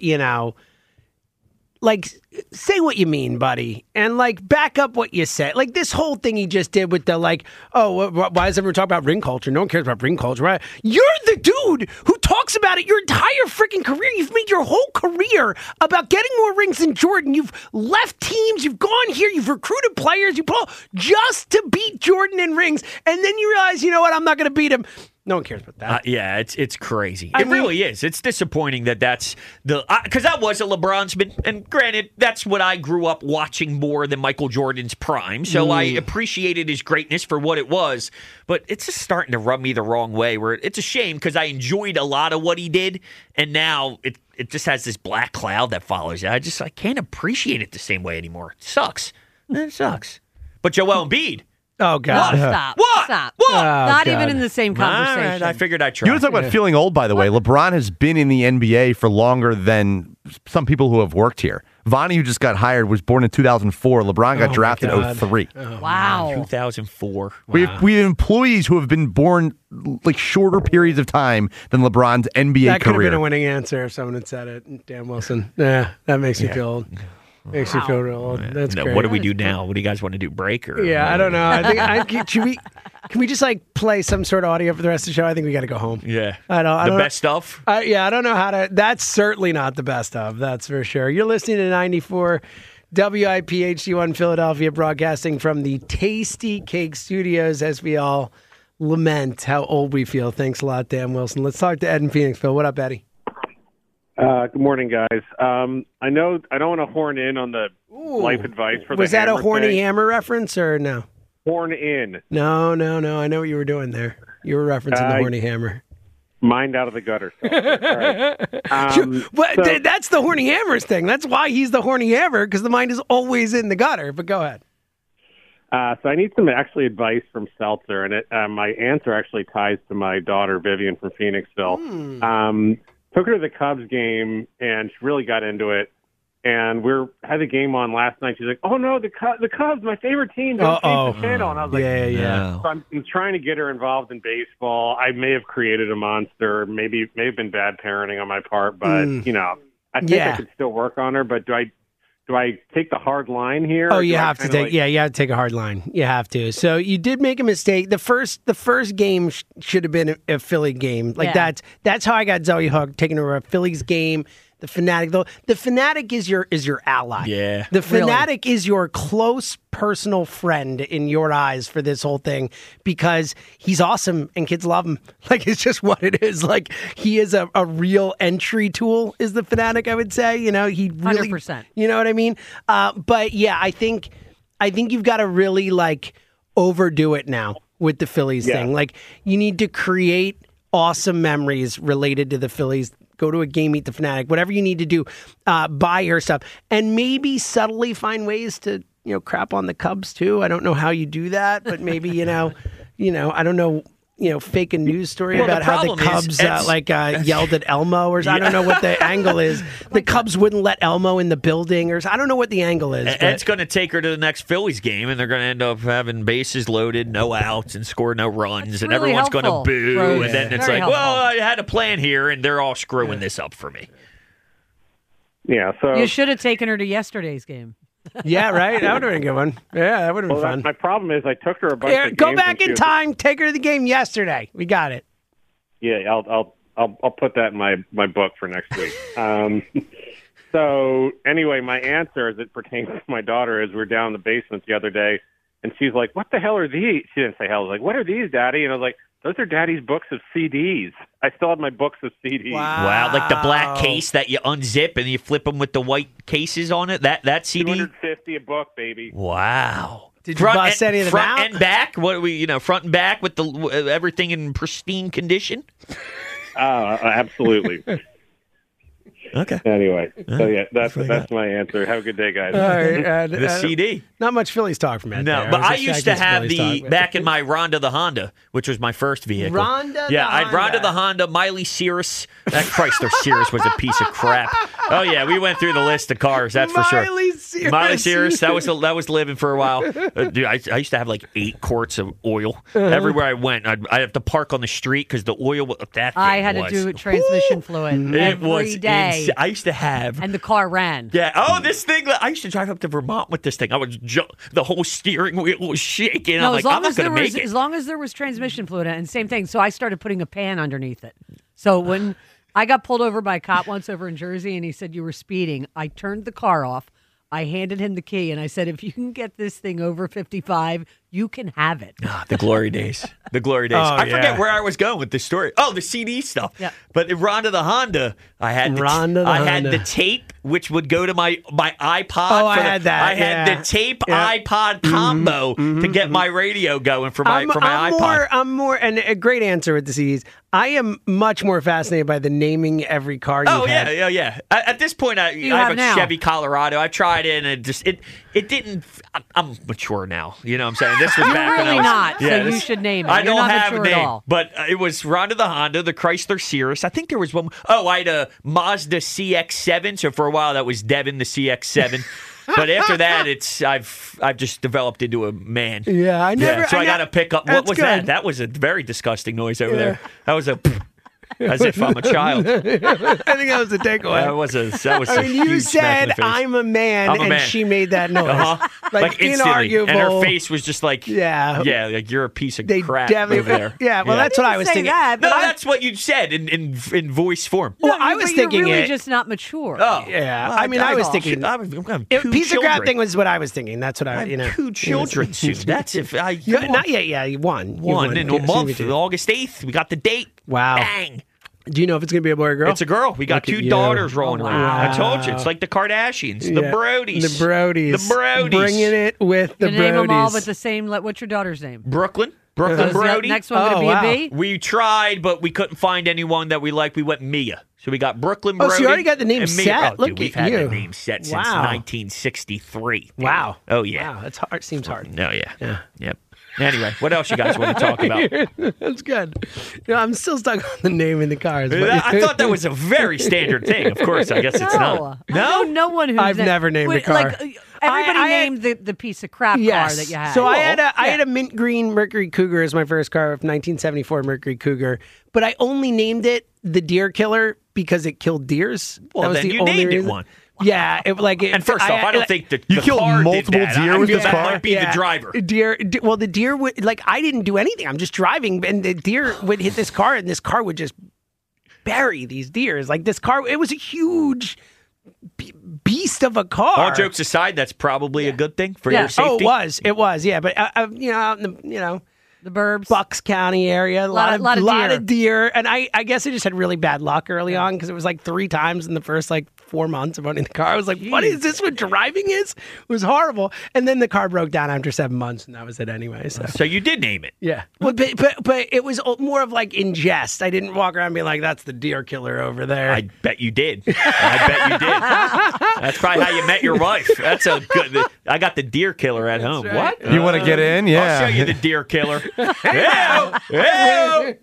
D: like, say what you mean, buddy, and like back up what you said. Like this whole thing he just did with the why does everyone talk about ring culture? No one cares about ring culture, right? You're the dude who talks about it your entire freaking career. You've made your whole career about getting more rings than Jordan. You've left teams, you've gone here, you've recruited players, just to beat Jordan in rings, and then you realize, you know what? I'm not going to beat him. No one cares about that.
E: Yeah, it's crazy.
D: I
E: It
D: mean-
E: really is. It's disappointing that's because I was a LeBron's man, and granted, that's what I grew up watching more than Michael Jordan's prime. So I appreciated his greatness for what it was. But it's just starting to rub me the wrong way. Where it's a shame because I enjoyed a lot of what he did, and now it just has this black cloud that follows it. I can't appreciate it the same way anymore. It sucks. It sucks. But Joel Embiid.
D: Oh God!
F: Stop.
E: What?
F: Stop.
E: What?
F: Not
D: God.
F: even in the same conversation.
E: All right, I figured I'd try.
H: You want to talk about feeling old, by the way. LeBron has been in the NBA for longer than some people who have worked here. Vonnie, who just got hired, was born in 2004. LeBron got drafted in 2003.
F: Wow.
E: 2004.
H: We have employees who have been born like shorter periods of time than LeBron's NBA
D: That could have
H: career.
D: been a winning answer if someone had said it. Dan Wilson. Yeah, that makes me feel old. Makes me feel real old. That's great.
E: What do we do now? What do you guys want to do? Break or?
D: Yeah, I don't know. I think can we just like play some sort of audio for the rest of the show? I think we got to go home.
E: Yeah.
D: I don't.
E: The best stuff.
D: I don't know how to. That's certainly not the best of. That's for sure. You're listening to 94 WIP HD1 Philadelphia, broadcasting from the Tasty Cake Studios as we all lament how old we feel. Thanks a lot, Dan Wilson. Let's talk to Ed in Phoenixville. What up, Eddie?
O: Good morning, guys. I know I don't want to horn in on the life advice for the
D: Was that a
O: hammer
D: horny
O: thing.
D: hammer reference or no?
O: Horn in.
D: No. I know what you were doing there. You were referencing the horny hammer.
O: Mind out of the gutter. All right.
D: That's the Horny Hammers thing. That's why he's the Horny Hammer, because the mind is always in the gutter. But go ahead.
O: So I need some advice from Seltzer, and my answer actually ties to my daughter Vivian from Phoenixville. Took her to the Cubs game, and she really got into it. And had the game on last night. She's like, "Oh no, the Cubs, my favorite team, don't change the channel." And I was like,
D: "Yeah."
O: So I'm trying to get her involved in baseball. I may have created a monster. May have been bad parenting on my part, but I think I could still work on her. But do I take the hard line here?
D: Oh, you have to take. You have to take a hard line. You have to. So you did make a mistake. The first game should have been a Philly game. That's how I got Zoe hooked. Taking her to a Phillies game. The Fanatic, though, the Fanatic is your ally.
E: Yeah,
D: the Fanatic is your close personal friend in your eyes for this whole thing because he's awesome and kids love him. Like it's just what it is. Like he is a real entry tool. Is the Fanatic? I would say. He really.
F: 100%.
D: You know what I mean? But yeah, I think you've got to really overdo it now with the Phillies thing. Like you need to create awesome memories related to the Phillies. Go to a game, meet the Fanatic, whatever you need to do, buy her stuff, and maybe subtly find ways to, crap on the Cubs too. I don't know how you do that, but maybe, I don't know, fake a news story about how the Cubs yelled at Elmo, or I don't know what the angle is. The Cubs wouldn't let Elmo in the building, or I don't know what the angle is.
E: Ed's going to take her to the next Phillies game, and they're going to end up having bases loaded, no outs, and score no runs, and
F: really
E: everyone's going to boo.
F: Rose.
E: And then it's
F: Very helpful.
E: well, I had a plan here, and they're all screwing this up for me.
O: Yeah, so
F: you should have taken her to yesterday's game.
D: Yeah, right. That would have been a good one. Yeah, that would have been fun.
O: My problem is I took her a bunch of games.
D: Go back in time. Take her to the game yesterday. We got it.
O: Yeah, I'll put that in my book for next week. So anyway, my answer as it pertains to my daughter is we're down in the basement the other day, and she's like, "What the hell are these?" She didn't say hell. I was like, "What are these, Daddy?" And I was like, "Those are Daddy's books of CDs." I still have my books of CDs.
E: Wow, like the black case that you unzip and you flip them with the white cases on it. That CD.
O: $250 a book, baby.
E: Wow.
D: Did you bust any of them
E: front
D: out?
E: and back? What front and back with the everything in pristine condition?
O: Absolutely.
E: Okay.
O: Anyway, so yeah, that's my answer. Have a good day, guys.
D: All right,
E: the CD.
D: Not much Phillies talk from Ed.
E: No,
D: there.
E: but I
D: was
E: used to have
D: Phillies talk.
E: back in my Rhonda the Honda, which was my first vehicle.
D: I
E: had Rhonda the Honda, Miley Cyrus. That Chrysler Cirrus was a piece of crap. Oh yeah, we went through the list of cars. That's for sure. Miley Cyrus. That was living for a while. Dude, I used to have like 8 quarts of oil everywhere I went. I'd have to park on the street because the oil.
F: I had to do transmission fluid every day.
E: I used to have,
F: and the car ran.
E: Yeah. Oh, this thing. I used to drive up to Vermont with this thing. I would the whole steering wheel was shaking.
F: No,
E: I'm like, I'm not going to make it.
F: As long as there was transmission fluid, and same thing. So I started putting a pan underneath it. So when I got pulled over by a cop once over in Jersey, and he said you were speeding, I turned the car off. I handed him the key, and I said, if you can get this thing over 55, you can have it.
E: The glory days. The glory days. I forget where I was going with this story. Oh, the CD stuff. Yeah. But in Rhonda the Honda, I had the tape, which would go to my iPod.
D: Oh, I had that.
E: I had the tape iPod combo to get my radio going for my iPod.
D: I'm more, and a great answer with the CDs. I am much more fascinated by the naming every car you had.
E: Yeah. At this point, I have a Chevy Colorado. I tried it, and it didn't. I'm mature now. You know what I'm saying? This was back when I was
F: not. So you should name it.
E: I don't
F: not
E: have a
F: mature
E: name,
F: at all.
E: but it was Rhonda the Honda, the Chrysler Cirrus. I think there was one. Oh, I had a Mazda CX-7. So for a while, that was Devin the CX-7. But after that, I've just developed into a man.
D: Yeah, I never.
E: Yeah, so I got to pick up. What was
D: good.
E: that? That was a very disgusting noise over there. That was a. As if I'm a child.
D: I think that was the takeaway.
E: That was.
D: I mean, you said I'm a man, and she made that noise.
E: Like instantly,
D: inarguable.
E: and her face was just like, like you're a piece of crap over there.
D: Yeah, well, that's what I was thinking.
E: That's what you said in voice form.
D: Well, I was thinking
F: you're really just not mature.
E: Oh,
D: yeah. I mean, I was thinking piece of crap thing was what I was thinking. That's what I have
E: 2 children soon. That's if I
D: not yet. Yeah, you won.
E: One in a month, August 8th. We got the date.
D: Wow.
E: Bang.
D: Do you know if it's going to be a boy or girl?
E: It's a girl. We got 2 daughters rolling around. I told you. It's like the Kardashians, the Brodies.
D: The Brodies.
E: The Brodies.
D: Bringing it with the Brodies.
F: Name them all with the same. What's your daughter's name?
E: Brooklyn. Brooklyn Brody.
F: Next one going to be a B?
E: We tried, but we couldn't find anyone that we liked. We went Mia. So we got Brooklyn Brody.
D: Oh, so you already got the name
E: and Mia.
D: set.
E: Oh,
D: Look
E: dude, we've
D: at
E: had
D: you.
E: that name set since 1963.
D: Wow.
E: Oh, yeah.
D: Wow, that's hard. Seems hard.
E: Oh, yeah. Yep. Anyway, what else you guys want to talk about?
D: That's good. I'm still stuck on the name in the cars.
E: I thought that was a very standard thing. Of course, I guess it's not.
F: No, no one who's
D: I've never named a car.
F: Like, everybody named the piece of crap car that you had.
D: So I had a mint green Mercury Cougar as my first car, 1974 Mercury Cougar, but I only named it the Deer Killer because it killed deers.
E: Well,
D: that was
E: then
D: the
E: you
D: only
E: named
D: reason.
E: it one.
D: Yeah,
E: and first off, I don't think that
H: you
E: the
H: killed
E: car
H: multiple
E: did that.
H: deer with this
E: that
H: car.
E: might be the driver.
D: Well, the deer would I didn't do anything. I'm just driving, and the deer would hit this car, and this car would just bury these deers. Like this car, it was a huge beast of a car.
E: All jokes aside, that's probably a good thing for your safety.
D: Oh, it was, yeah. But out in the
F: the burbs,
D: Bucks County area, a lot of deer, and I guess I just had really bad luck early on because it was like 3 times in the first 4 months of owning the car. I was like, what is this? What driving is? It was horrible. And then the car broke down after 7 months, and that was it anyway. So
E: you did name it.
D: Yeah. Well, but it was more of like in jest. I didn't walk around being like, that's the Deer Killer over there.
E: I bet you did. That's probably how you met your wife. That's a good. I got the Deer Killer at home.
D: right.
E: What?
H: You want to get in? Yeah.
E: I'll show you the Deer Killer. Hey-o.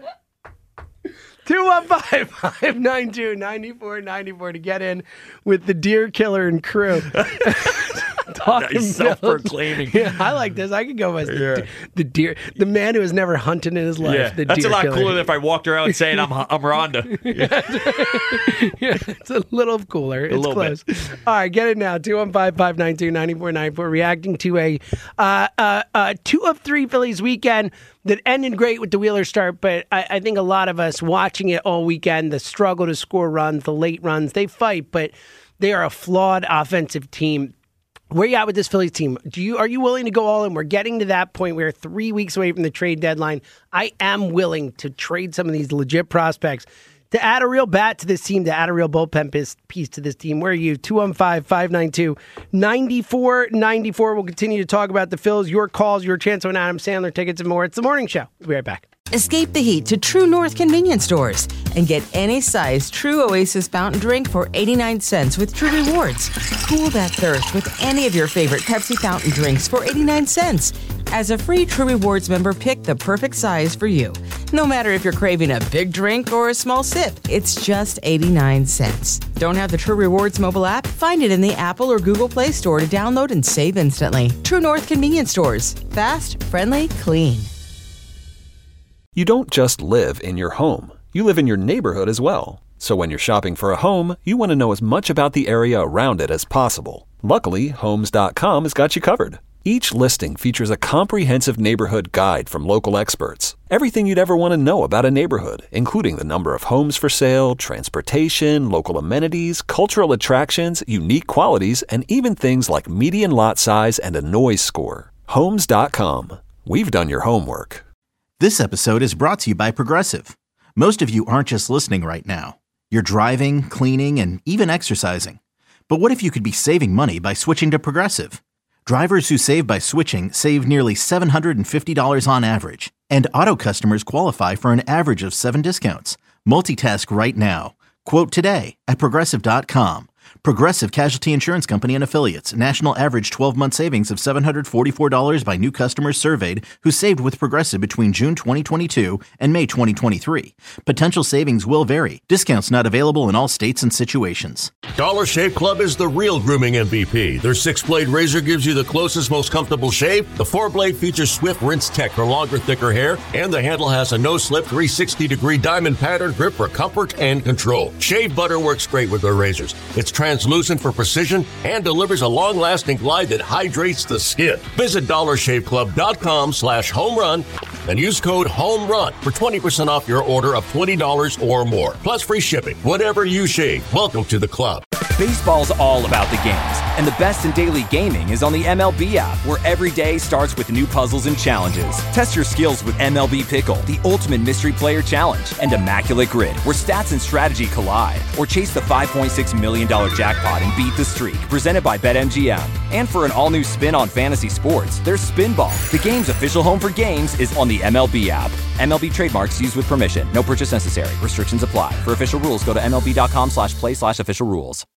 D: 215-592-9494 to get in with the Deer Killer and crew.
E: Nice self-proclaiming.
D: Yeah, I like this. I could go as the deer, the man who has never hunted in his life.
E: Yeah,
D: the
E: that's
D: Deer
E: a lot
D: Killer.
E: cooler than if I walked around saying I'm Rhonda.
D: Yeah, it's a little cooler. It's
E: little
D: close. All right, get it now. 215-592-9494. Reacting to a 2 of 3 Phillies weekend that ended great with the Wheeler start, but I think a lot of us watching it all weekend, the struggle to score runs, the late runs, they fight, but they are a flawed offensive team. Where you at with this Phillies team? Are you willing to go all in? We're getting to that point. We're 3 weeks away from the trade deadline. I am willing to trade some of these legit prospects to add a real bat to this team, to add a real bullpen piece to this team. Where are you? 215-592-9494. We'll continue to talk about the Phils, your calls, your chance on Adam Sandler tickets and more. It's The Morning Show. We'll be right back.
A: Escape the heat to True North convenience stores and get any size True Oasis fountain drink for 89 cents with True Rewards. Cool that thirst with any of your favorite Pepsi fountain drinks for 89 cents. As a free True Rewards member, pick the perfect size for you. No matter if you're craving a big drink or a small sip, it's just 89 cents. Don't have the True Rewards mobile app? Find it in the Apple or Google Play Store to download and save instantly. True North convenience stores. Fast, friendly, clean.
B: You don't just live in your home. You live in your neighborhood as well. So when you're shopping for a home, you want to know as much about the area around it as possible. Luckily, Homes.com has got you covered. Each listing features a comprehensive neighborhood guide from local experts. Everything you'd ever want to know about a neighborhood, including the number of homes for sale, transportation, local amenities, cultural attractions, unique qualities, and even things like median lot size and a noise score. Homes.com. We've done your homework.
C: This episode is brought to you by Progressive. Most of you aren't just listening right now. You're driving, cleaning, and even exercising. But what if you could be saving money by switching to Progressive? Drivers who save by switching save nearly $750 on average. And auto customers qualify for an average of 7 discounts. Multitask right now. Quote today at Progressive.com. Progressive Casualty Insurance Company and Affiliates. National average 12-month savings of $744 by new customers surveyed who saved with Progressive between June 2022 and May 2023. Potential savings will vary. Discounts not available in all states and situations.
K: Dollar Shave Club is the real grooming MVP. Their 6-blade razor gives you the closest, most comfortable shave. The 4-blade features Swift Rinse Tech for longer, thicker hair. And the handle has a no-slip 360-degree diamond pattern grip for comfort and control. Shave butter works great with their razors. It's translucent for precision and delivers a long-lasting glide that hydrates the skin. Visit DollarShaveClub.com/homerun and use code HOMERUN for 20% off your order of $20 or more. Plus free shipping. Whatever you shave, welcome to the club.
P: Baseball's all about the games, and the best in daily gaming is on the MLB app, where every day starts with new puzzles and challenges. Test your skills with MLB Pickle, the ultimate mystery player challenge, and Immaculate Grid, where stats and strategy collide. Or chase the $5.6 million jackpot and beat the streak, presented by BetMGM. And for an all-new spin on fantasy sports, there's Spinball. The game's official home for games is on the MLB app. MLB trademarks used with permission. No purchase necessary. Restrictions apply. For official rules, go to MLB.com/play/official rules.